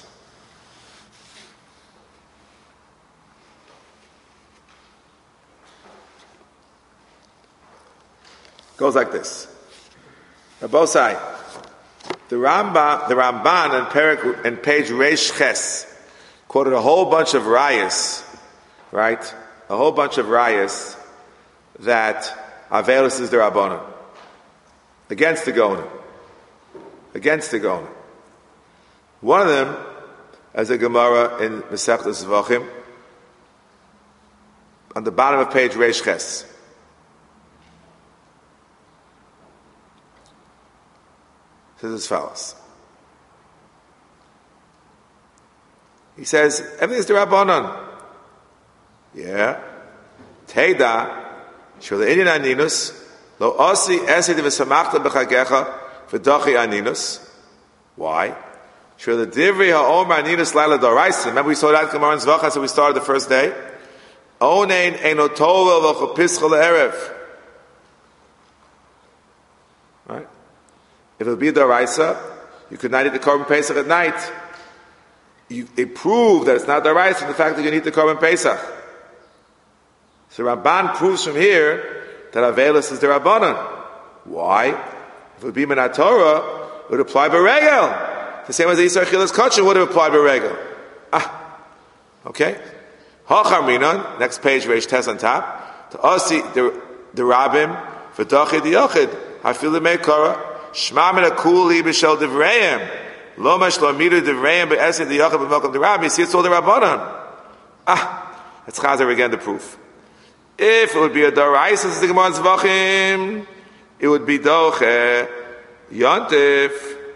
Goes like this. Rabosai, the Rambam, the Ramban and Perik and page Reish Ches quoted a whole bunch of rayas, right? A whole bunch of rayas that Avelis is the Rabbanan against the Gonim, against the Gonim. One of them, as a Gemara in Masechtas Zvachim, on the bottom of page Reish Ches. Says as follows. He says, everything is the Rabbanan. Yeah. Teida, shul Indian aninus, lo osi esid v'samachta b'chagecha v'dochi aninus. Why? Remember we saw that Gemara in Zvachah, so we started the first day. Onein eino tovel v'cho pischol erev. Right? If it would be a Daraisa, you could not eat the Korban Pesach at night. You, it proved that it's not Daraisa in the fact that you need the Korban Pesach. So Ramban proves from here that Avelis is the Rabbanan. Why? If it would be Minat Torah, it would apply Beregel. The same as the Yisrael Chilas Kachem would have applied Beregel. Ah. Okay? Hachar Minan, next page, Reish Tes on top. To Asi, the, the Rabbim, V'dachi D'yochid, Hafilu Me'kara, Shma Min HaKuli B'shel Devreim, Lo Mash Lo Miru Devreim B'esin D'yochid B'melkom D'Rabbi. See, it's all the Rabbanan. Ah. It's Chazer again, the proof. If it would be a Daraisa, says the Gemara in Zvachim, it would be Doche Yontif.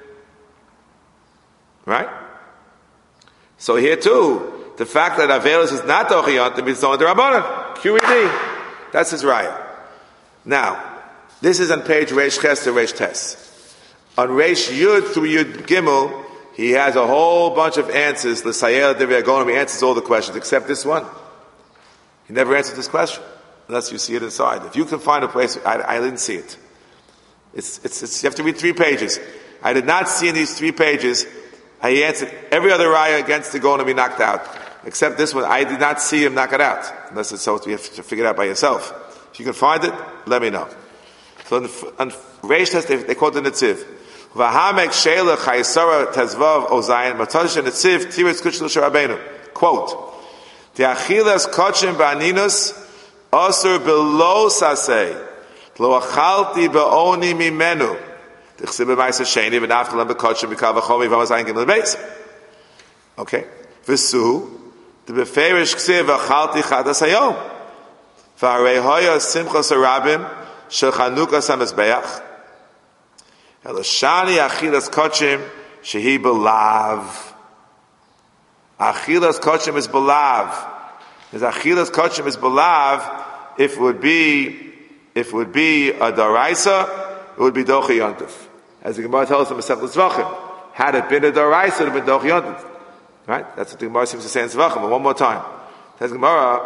Right? So here too, the fact that Avelis is not Doche Yontif is only the Rabbanan. Q E D. That's his raya. Now, this is on page Reish Ches to Reish Tes. On Reish Yud through Yud Gimel, he has a whole bunch of answers. L'sayel Divrei Agonim, he answers all the questions except this one. He never answered this question unless you see it inside. If you can find a place, I, I didn't see it. It's, it's, it's, you have to read three pages. I did not see in these three pages. I answered every other raya against the Gonim he knocked out, except this one. I did not see him knock it out, unless it's so you have to figure it out by yourself. If you can find it, let me know. So on, on Reish Tes, they, they quote the Netziv. V'hamek sheila chayisara tezvav ozayin matash Netziv tiritz kushlu sharabenu. Quote. The achilas kachim ba'aninus asur below saseh lo achalti ba'oni mimenu tichsib b'maisa sheni v'nafkalam b'kachim b'kav v'chomi v'amazayin gimel beis. Okay. V'su the beferish ksiv achalti chadas hayom v'arei hoya simchas harabim shel chanukas hamizbeach eloshani achilas kachim shehi belav. Achilas kachim is belav. His achilas kachim is belav. If it would be, if it would be a daraisa, it would be doche yontif. As the Gemara tells us in Masechet Zvachim, had it been a daraisa, it would have been doche yontif. Right? That's what the Gemara seems to say in Zvachim. But one more time, says Gemara,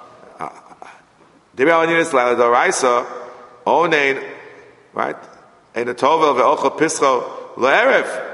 Dibei Avaninis la daraisa onein, right? Ein tovel ve'ochel pischo la'erev.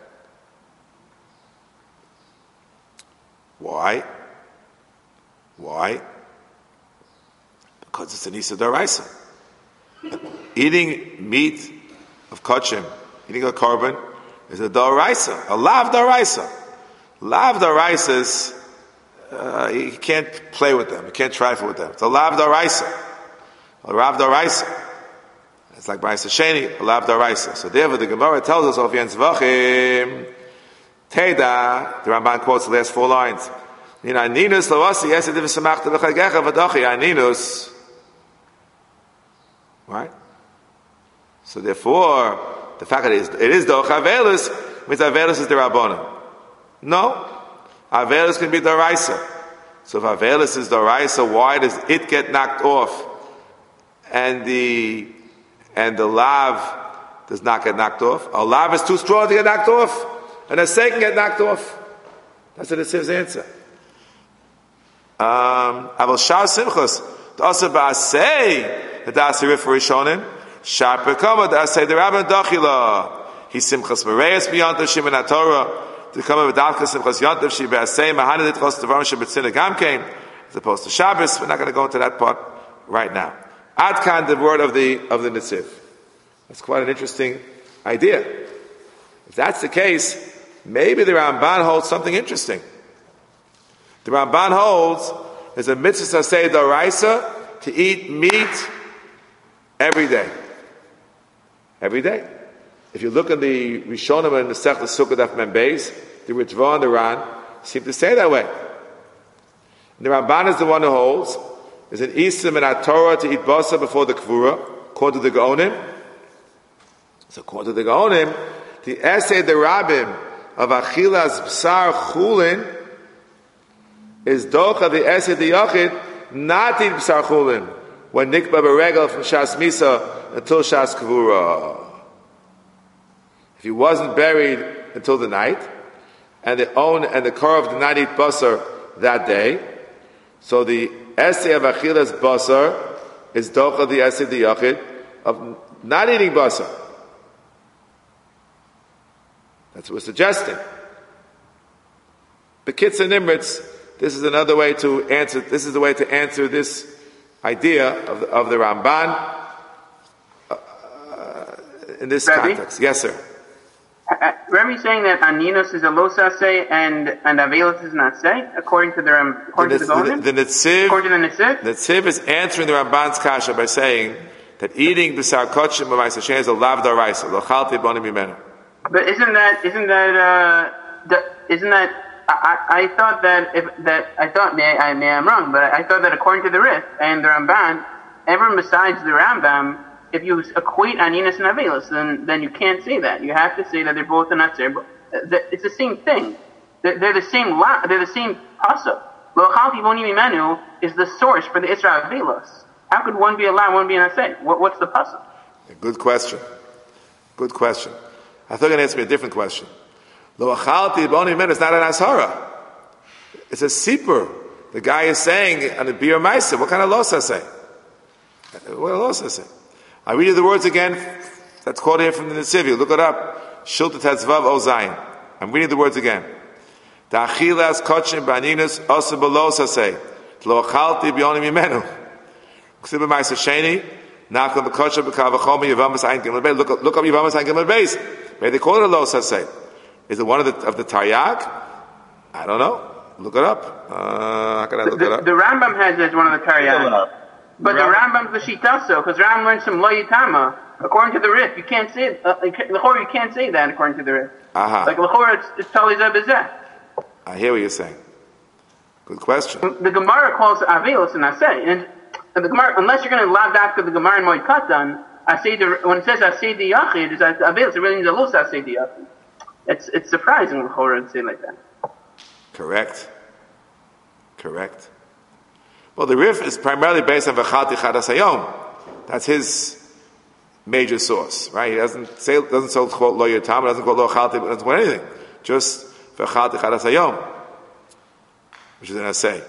Why? Why? Because it's an Isa Daraisa. Eating meat of kachim, eating a korban, is a Daraisa, a lav Daraisa. Lav Daraisas, uh, you can't play with them, you can't trifle with them. It's a lav Daraisa. A lav Daraisa. It's like Ba'isa Sheni, a lav Daraisa. So therefore the Gemara tells us, of Yen Zvachim, Teda, the Ramban quotes the last four lines. Ninus lawasi yes ediv samachta v'chagecha v'dachi ninus. Right? So therefore, the fact that it is, it is doch Avelis means Avelis is the Rabbanan. No, Avelis can be the Raisa. So if Avelis is the Raisa, why does it get knocked off, and the and the lav does not get knocked off? A lav is too strong to get knocked off. And a second get knocked off. That's what it says answer. Um, Aval Shah Simchos, the Asa Ba'asei, the Dasirif for Rishonim, Shah Pekama, the Asei, the Rabban Dachila, he Simchos Mareis beyond the Shimon HaTorah, to come with Dachka Simchos Yontav, she Ba'asei, Mahanid Chos Devarim Shebetzina Gamkein, as opposed to Shabbos. We're not going to go into that part right now. Adkan, the word of the, of the Netziv. That's quite an interesting idea. If that's the case, maybe the Ramban holds something interesting. The Ramban holds there's a mitzvah saseh d'oraisa to eat meat every day. Every day. If you look at the Rishonim and the Sech the Sukkah Daf Mem Beis, the Ritva and the Ran seem to say that way. And the Ramban is the one who holds there's an Isim in our Torah to eat basa before the Kvura, according to the Gaonim. So according to the Gaonim, the essay the Rabbim of Achilas B'sar Chulin is docha the essay the Yachid not eat B'sar Chulin when Nikba Beregel from Shas Misa until Shas Kvura. If he wasn't buried until the night, and the own and the Korov did not eat basar that day. So the essay of Achilas basar is docha the essay of the Yachid of not eating basar. That's what we're suggesting. Bekitz and Nimritz, this is another way to answer, this is the way to answer this idea of the, of the Ramban uh, in this Rabbi? context. Yes, sir. Uh, Rabbi saying that Aninus is a losase and and Avelus is not say, according to the Ram, according The, to the the, Gonim? the, the Netziv, According to the Netziv? the Netziv is answering the Ramban's kasha by saying that eating b'sar kochim b'ma'aseh shein is a lav d'oraisa, lo chalti bonim mimenu. But isn't that isn't that uh the, isn't that I, I, I thought that if that I thought may I may I'm wrong, but I thought that according to the Rif and the Ramban, everyone besides the Rambam, if you equate Aninus and Avelus, then then you can't say that. You have to say that they're both not there. But it's the same thing. They're, they're the same. La, they're the same pasuk. Lo chalti bonim mimenu is the source for the Isra Avelus. How could one be a la, one be an asay? What, what's the pasuk? Good question. Good question. I thought you were going to ask me a different question. Lo achalti bonim mimenu is not an ashara. It's a sipur. The guy is saying on a beer ma'aser. What kind of losa say? What losa say? I read you the words again. That's quoted here from the Netziv. Look it up. Shilta Tetzvav Ozayin. I'm reading the words again. The achilas kochim b'aninus osa b'losa say. Lo achalti b'yonim mimenu. Ksib b'ma'aser sheni. Nachal b'kochim b'kavachomi yivamas ayin gimel beis. Look up, look up yivamas ayin gimel beis. Maybe they call it a losa say. Is it one of the of the Taryag? I don't know. Look it up. Uh, how can I look the, it up? The Rambam has it as one of the Taryag. But the Rambam's the Shitaso, because Rambam learns some Lo Yitama. According to the Rif, you can't say it. Uh, L'chor, you can't say that according to the Rif. Aha. Like L'chor, it's, it's Tali Zeh B'Zeh. I hear what you're saying. Good question. The Gemara calls Avelus and Asay. And the Gemara, unless you're going to lav after the Gemara in Moed Katan, Asay, when it says Asay di Yachid, it's Avelus, it really means a Los Asay di Yachid. It's, it's surprising L'chor to say like that. Correct. Correct. Well, the Rif is primarily based on V'chalti Chadas Hayom. That's his major source, right? He doesn't say, doesn't so quote Lo Yotam, doesn't quote Lo Chalti, doesn't quote anything. Just V'chalti Chadas Hayom, which is an essay.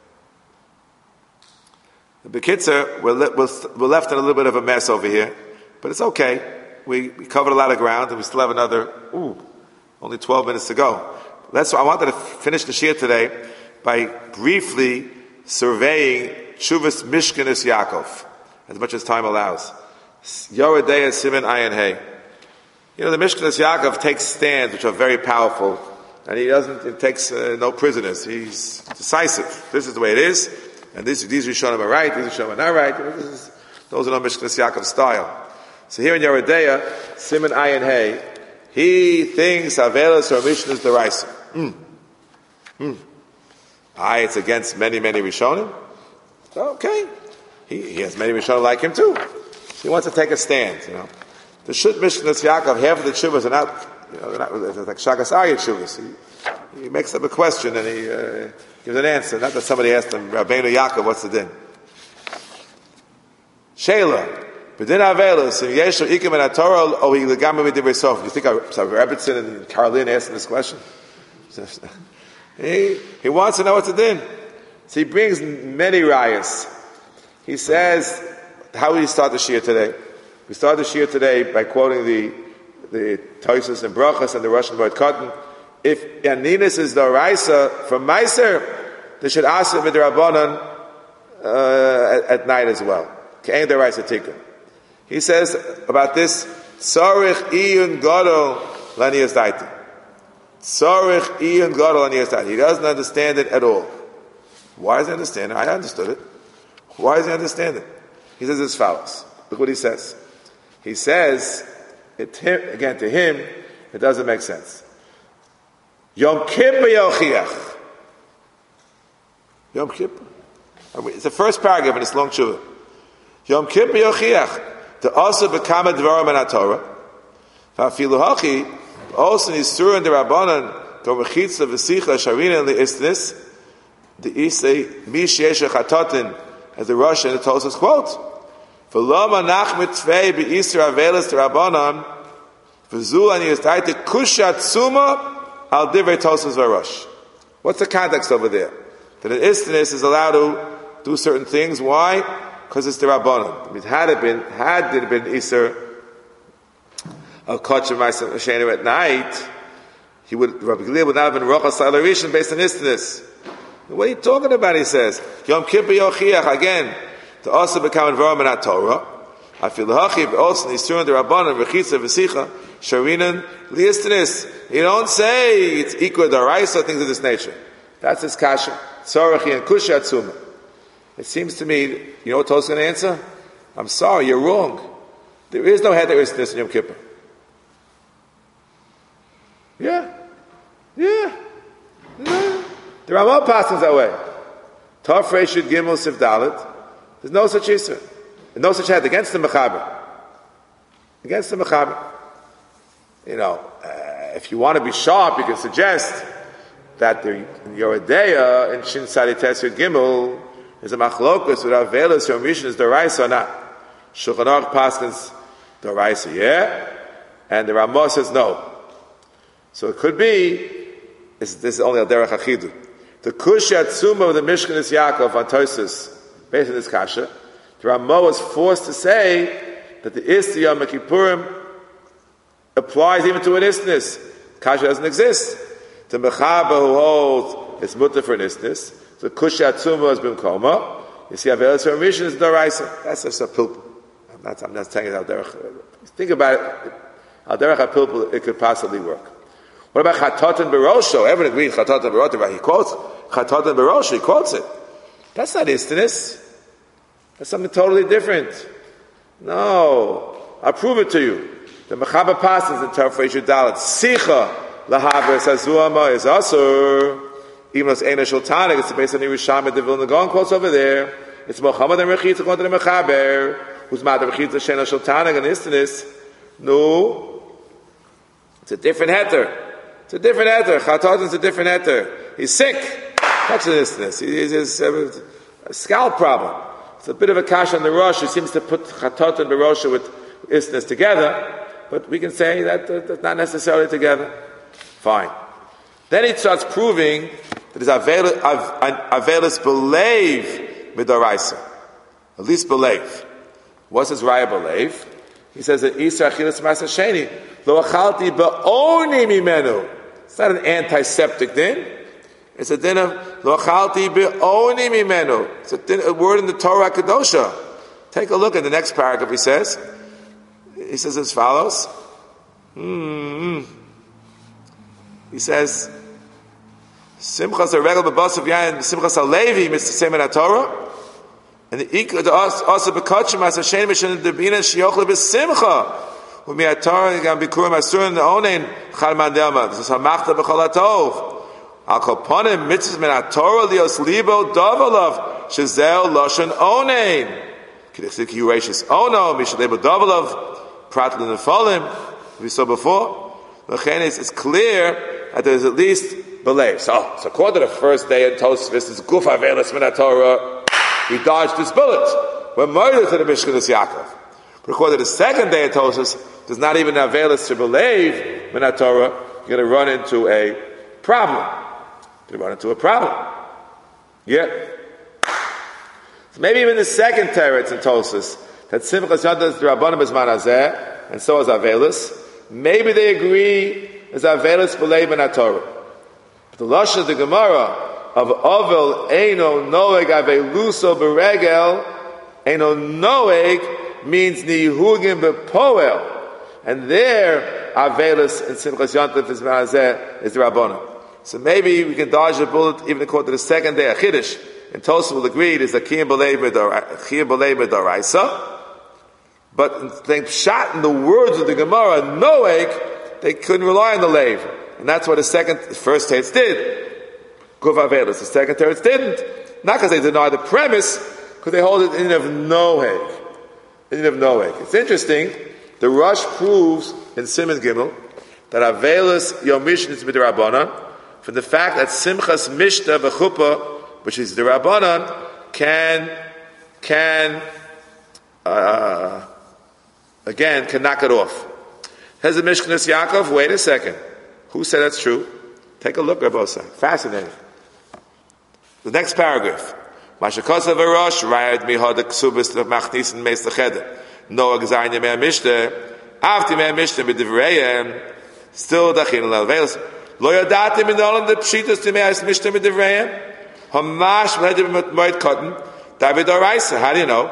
The Bekitzer, we're, le- we're left in a little bit of a mess over here, but it's okay. We, we covered a lot of ground, and we still have another, ooh, only twelve minutes to go. Let's, I wanted to finish the shir today by briefly surveying Shuvas Mishkanis Yaakov, as much as time allows. Yoredeya Siman Ayin Hey. You know, the Mishkanis Yaakov takes stands which are very powerful, and he doesn't, it takes uh, no prisoners. He's decisive. This is the way it is, and this, these Rishonim are right, these Rishonim are not right. This is, those are no Mishkanis Yaakov style. So here in Yoredeya, Siman Ayin Hey, he thinks Avelis or Mishnah is the Raisa. Hmm. Hmm. Aye, it's against many, many Rishonim. Okay. He, he has many Rishonim like him too. He wants to take a stand, you know. The Shut Mishkanis Yaakov, half of the Tshuvas are not, you know, they're not, they're like Shagas Aryeh Tshuvas. He, he makes up a question and he uh, gives an answer. Not that somebody asked him, Rabbeinu Yaakov, what's the din? Sheila. B'din Avelis, if Yeshu Ikim and HaTorah, or he legamah midivrei sof. You think Rebbetzin and Karlin asked him this question? He, he wants to know what's the din. So he brings many rayas. He says, how will you start the shir today? We start the shir today by quoting the the Toisus and Brachas and the Russian Moed Katan. If Aninus is the Raisa from Meiser, they should ask him midrabanan uh, at, at night as well. Ke'en the Raisa Tikkun. He says about this, Tzorich iyun gadol lanias daiti. Tzorich iyun gadol lanias daiti. He doesn't understand it at all. Why doesn't he understand it? I understood it. Why doesn't he understand it? He says as follows. Look what he says. He says, it, again, to him, it doesn't make sense. Yom Kippur yochiach. Yom Kippur. It's the first paragraph in this long tshuva. Yom Kippur yochiach. To also become a dvarim in HaTorah. Va'afilu hachi, also in Yisur and the Rabbanan, to mechitza v'sicha sharina and the istnis, the isay mi sheyesh chatotin, as the Rosh and the Tosas quote. V'loma nachmit tvei be'isra avelis to Rabbanan, v'zul ani yistaite kushat suma al divrei Tosfos v'Arosh. What's the context over there? That an istinus is allowed to do certain things. Why? Because it's the Rabbanon. I mean, had it been, had it been Isser of Kachim Ma'aseh Shenu at night, he would, Rabbi Gamliel would not have been Rochas Salarishan based on istinus. What are you talking about? He says, Yom Kippur Yochiach, again, to also become environment at Torah. I feel the Hachiv also Nisur the Rabbanon Rechitza V'Sicha Sharinan Liistinis. You don't say it's equal to Raisa, things of this nature. That's his kasha. Tzarachi and Kusha Atzuma. It seems to me, you know what Tosfos is going to answer? I'm sorry, you're wrong. There is no Heder Istinus in Yom Kippur. Yeah. Yeah. No. The Ramah passes that way. Tov Reishut Gimel Sif Dalet. There's no such Isser. No such head against the Mechaber. Against the Mechaber. You know, uh, if you want to be sharp, you can suggest that the Yoredeya in Shin Sadi Tesir Gimel is a machlokus with Avelis Yom Rishon is the Raisa or not. Shulchan Aruch Paskins the Raisa, yeah, and the Ramah says no. So it could be. This, this is only a derech achidu. The Kusha Atzuma of the Mishkan is Yaakov on Tosfos, based on this kasha. The Ramah was forced to say that the Isti Yom Kippurim applies even to an istinus. Kasha doesn't exist. The Mechaber who holds it's mutter for an istinus. The Kusha Atzuma has been koma. You see, Avelis Yom Rishon is Doraisa. That's just a pilpul. I'm not, I'm not saying it al derech. Think about it. Al derech a pilpul, it could possibly work. What about Chatotan Barosho? Everyone agrees Chatotan Barosho. He quotes Chatotan Barosho. He quotes it. That's not istinus. That's something totally different. No. I'll prove it to you. The Mechaber passes in Tov Reishut Dalet. Sicha lahaver sazuama is asur. Even though it's Eina Shultanik, it's based on the Yerushalmi, the Vilna Gaon quotes over there. It's Mohammed and Rechitza according to the Mechaber. Who's mad Rechitza Shena Shultanik and istinus. No. It's a different heter. It's a different heter. Chatotan is a different heter. He's sick. That's an istinus. He has a, a scalp problem. It's a bit of a kash on the Rosh. He seems to put Chatotan and Barosha with istinus together, but we can say that uh, that's not necessarily together. Fine. Then he starts proving that his Avelis believe midoraisa. At least believe. What's his raya believe? He says that Isra Achilas Ma'aseh Sheni lo achalti be'oni mimenu. It's not an antiseptic din. It's a din of lo achalti be'oni mimenu. It's a, din, a word in the Torah Kedosha. Take a look at the next paragraph. He says, he says as follows. Mm-hmm. He says, Simchas HaRegel B'Basav Yain Simchas HaLevi Mister Semen HaTorah and the Ikra to us also B'Kachim As Hashem Mishan Debina Shiyochle B'Simcha Umi HaTorah Gam Bikurim Asurin Onein Chal Mandelma This is HaMachta B'Chol HaTov Al Koponim Mitzvah Min HaTorah Lios Libo Dovolov Shazel Loshen Onein K'dichzik Yurashis Ono Mishalebo Dovolov Prat L'Nefolim we saw before it's clear that there's at least belief. So, so according to the first day in Tosfos, is Guf Avelis Min HaTorah, we dodged this bullet. We're murdered to the Mishkan Yaakov. But according to the second day in Tosfos, there's not even Avelis to believe Min HaTorah. You're going to run into a problem. You're going to run into a problem. Yeah. So maybe even the second teretz in Tosfos, that Simchas Yontas is the Rabbanim B'Zman Hazeh, and so is Avelis. Maybe they agree as Avelis b'lei ben HaTorah. But the lashon of the Gemara of Ovel Eino Noeg Aveluso Beregel Eino Noeg means Nihugim Bepoel, and there Avelis and Simchas Yontif is Mazeh is the Rabbana. So maybe we can dodge the bullet even according to the second day of Chiddush. And Tosfos will agree it is a Kiyam B'lei B'Doraisa. But they shot in the words of the Gemara, Noeg, they couldn't rely on the Lev. And that's what the second, the first teretz did. Guv Avelis. The second teretz didn't. Not because they deny the premise, because they hold it in of Noeg. In of Noeg. It's interesting, the Rush proves in Siman Gimel that Avelis Yom Rishon is Midrabanan from the fact that Simchas Mishta B'Chuppah, which is the Rabbanan, can, can, uh, again, can knock it off. Has the Mishkanas Yaakov? Wait a second. Who said that's true? Take a look, Rabbi Osai. Fascinating. The next paragraph. Mashakasav Arosh, Rayad Mihad Ksubis Machnis and Meis Lecheder. No Exarnia Mea Mishte. After Mea Mishte Midivreim. Still Dachin Lalveils. Lo Yadatim in all of the Pshitas to Meas Mishte Midivreim. Hamash Mledim Moed Cotton. David Oraisa. How do you know?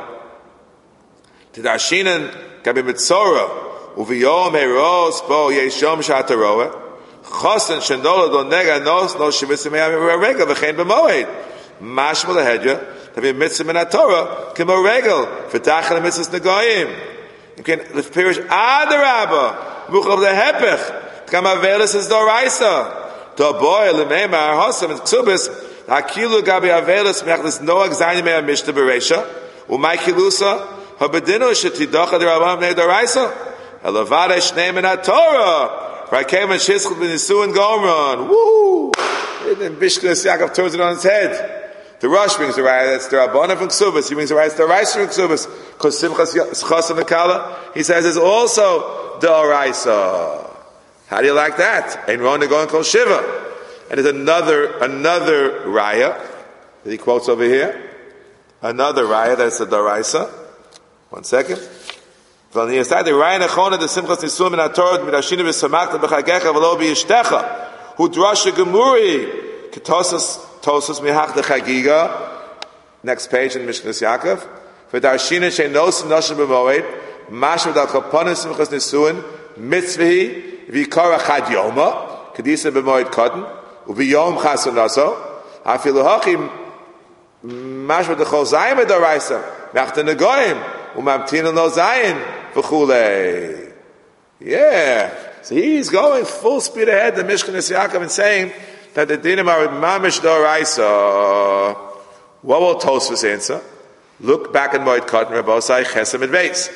Tidashinan Gabi Mitzora. Uviyom Heros Bo Yeshom Shataroa. Chosen Shendola Don Nega Nos No Shivisimea Rega V'chein B'moed. Mashma Lehedra to be mitzvah in Torah Kimo Regel V'tachel Mitzvahs Negoyim. You can the pirish Adarabba Muchav Lehepech Kama Avelis is Doraisa To Boy Lemema Hosam and Ksubis Hakilu Gabi Avelis Mechlis Noach Zayin Mea Mishta Beresha Umay Kilusa Habedino Shetidocha Derabam Ne Doraisa Elavada Shneim in Torah Rakem and Shischel B'Nisu and Gomron. Woo! And Bishkas Yaakov turns it on its head. The Rosh brings the Raya, that's the Rabbana from Ksubas. He brings the Raya, that's the Raisa from Ksubas. Because Simchas Chasam Mekala, he says, is also the Raisa. How do you like that? Ein Ron going called Shiva. And there's another, another Raya that he quotes over here. Another Raya, that's the Daraisa. One second. From the inside, the Raya Nechona, the Simchas Nisum in HaTorah, Mirashina v'Samachta b'Chagecha v'lo b'Yishtecha, Hu Drasha Gemuri, Ketosas, Tosas Mihach de Chagiga, next page in Mishnas Yaakov, V'darshina she'nos noshim b'moed, Mashma dal Chaponis Simchas Nisuin, Mitzvahi, V'yikara Chad Yoma, Kedisa b'moed Kotten, U'v'yom Chasun Naso, Afilu Hachim, Mashma de Chol Zayim Edoraisa, Machta Negoyim, Umamtina no Zayin, V'chulei. Yeah. So he's going full speed ahead, the Mishkanis Yaakov, and saying that the dinim are mamish doraisa. What will Tosfos answer? Look back at Moed Katan, Rabbi Osai, Chesem and Beis.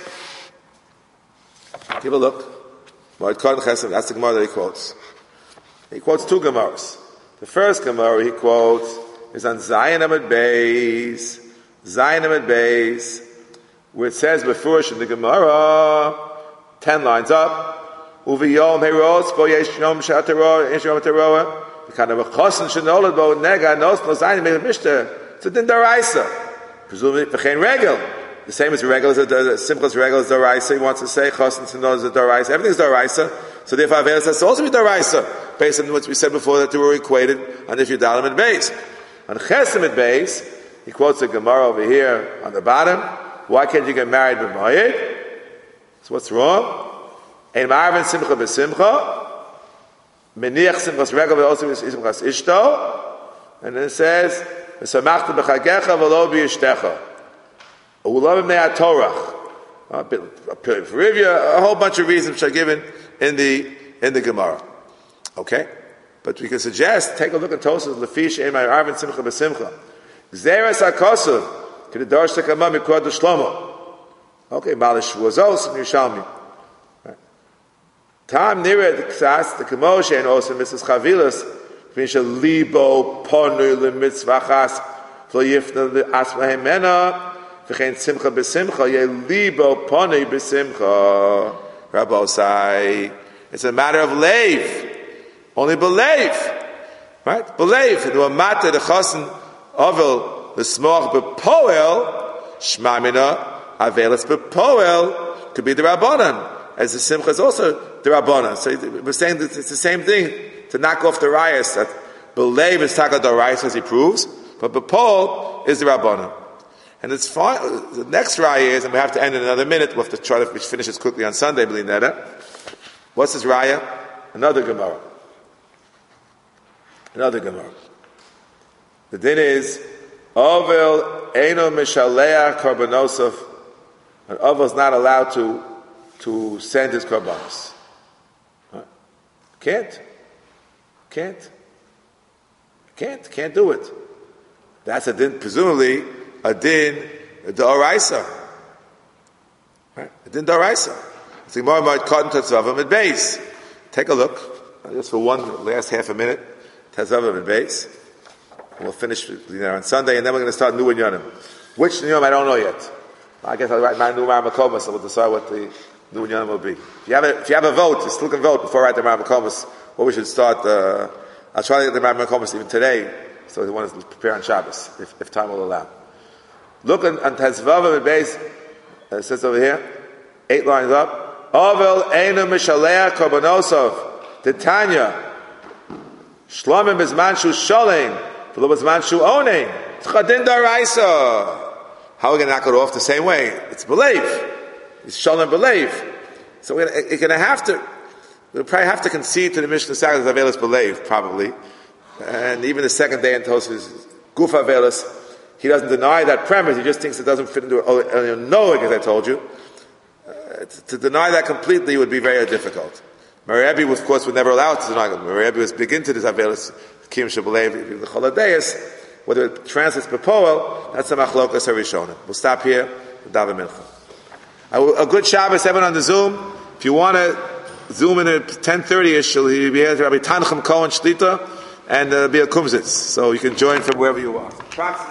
Give a look. Moed Katan, Chesem, that's the Gemara that he quotes. He quotes two Gemaras. The first Gemara he quotes is on Zayin Amid Beis. Zayin Amid Beis, where it says befurish in the Gemara, ten lines up, Uviyom Heros Bo Yeshom Shataro Yeshom Taroa, the kind of a chosen shenolad bo nega nos no zayin mei mishter. It's a din daraisa. Presumably v'chein regel. The same as regel, as a simple as regel is daraisa. He wants to say chosen shenolad is a daraisa. Everything is daraisa. So therefore Avelis has to also be daraisa, based on what we said before that they were equated on the Yudalim and Beis. On Chesem at Beis, he quotes the Gemara over here on the bottom. Why can't you get married with Mayed? So what's wrong? Ein Marvin Simcha B'Simcha. Meniach Simchas Regel V'Osim Simchas Ishto. And then it says, V'Samachta B'Chagecha V'Lo B'Yishtecha. Ulam B'nei HaTorach. For a whole bunch of reasons which are given in the, in the Gemara. Okay? But we can suggest, take a look at Tosas, Lefish Ein Marvin Simcha B'Simcha. Gzeres HaKosuv. Okay, Malish was also Yerushalmi. Tam nira the ksas the kemoshe and also Missus Chavilas finish a libo ponu le mitzvachas lo yifna le asmahem mena v'chein simcha b'simcha ye libo ponu b'simcha. Rabbi Osai, it's a matter of leiv, only believe, right? Believe. And the matter the chosen ovel. The smoch bepoel shmamina avelis bepoel could be the rabbanan, as the simcha is also the rabbanan. So we're saying that it's the same thing to knock off the rayas that believe is taka the rayas as he proves, but bepoel is the rabbanan. And it's fine. The next raya is, and we have to end in another minute. We have to try to finish this quickly on Sunday. Believe that. What's this raya? Another gemara. Another gemara. The din is. Ovel Eino Mishaleach Karbanosov. An Ovel is not allowed to to send his karbanos. Huh? Can't. Can't. Can't. Can't do it. That's a din, presumably a din d'oraisa. Right? A din d'oraisa. It's the Gemara might cut Tetzavim at base. Take a look. Just for one last half a minute. Tetzavim at base. We'll finish you know, on Sunday, and then we're going to start New Inyanim. Which Inyanim I don't know yet. I guess I'll write my New Ramakomas, so we'll decide what the New Inyanim will be. If you have a, if you have a vote, you still can vote before I write the Ramakomas, what we should start uh, I'll try to get the Rabbi Mekomos even today, so the one is prepare on Shabbos, if, if time will allow. Look on, on Tezvav and Beis, it says over here, eight lines up, Ovel Einu Mishalea Korbanosov, Titania, Shlomim Bizmanshu Sholim, V'lo Bizmanshu Onein, Tzchadin Daraisa. How are we going to knock it off the same way? It's belief. It's Shalom belief. So we're going to have to, we'll probably have to concede to the Mishnah Sagas Avelis belief, probably. And even the second day in Tosfos, Gufa Avelis, he doesn't deny that premise, he just thinks it doesn't fit into a knowing, as I told you. Uh, to deny that completely would be very difficult. Marabi, of course, would never allow it to deny it. Marabi was big into this Avelis, Kim Shabalev, the Choladeus, whether it translates Bepoel, that's the Machlokas HaRishonim. We'll stop here with Daven Mincha. A, a good Shabbos, everyone on the Zoom. If you want to Zoom in at ten thirty-ish, you'll be here to Rabbi Tanchem Cohen Shlita, and uh, be a Kumzitz. So you can join from wherever you are.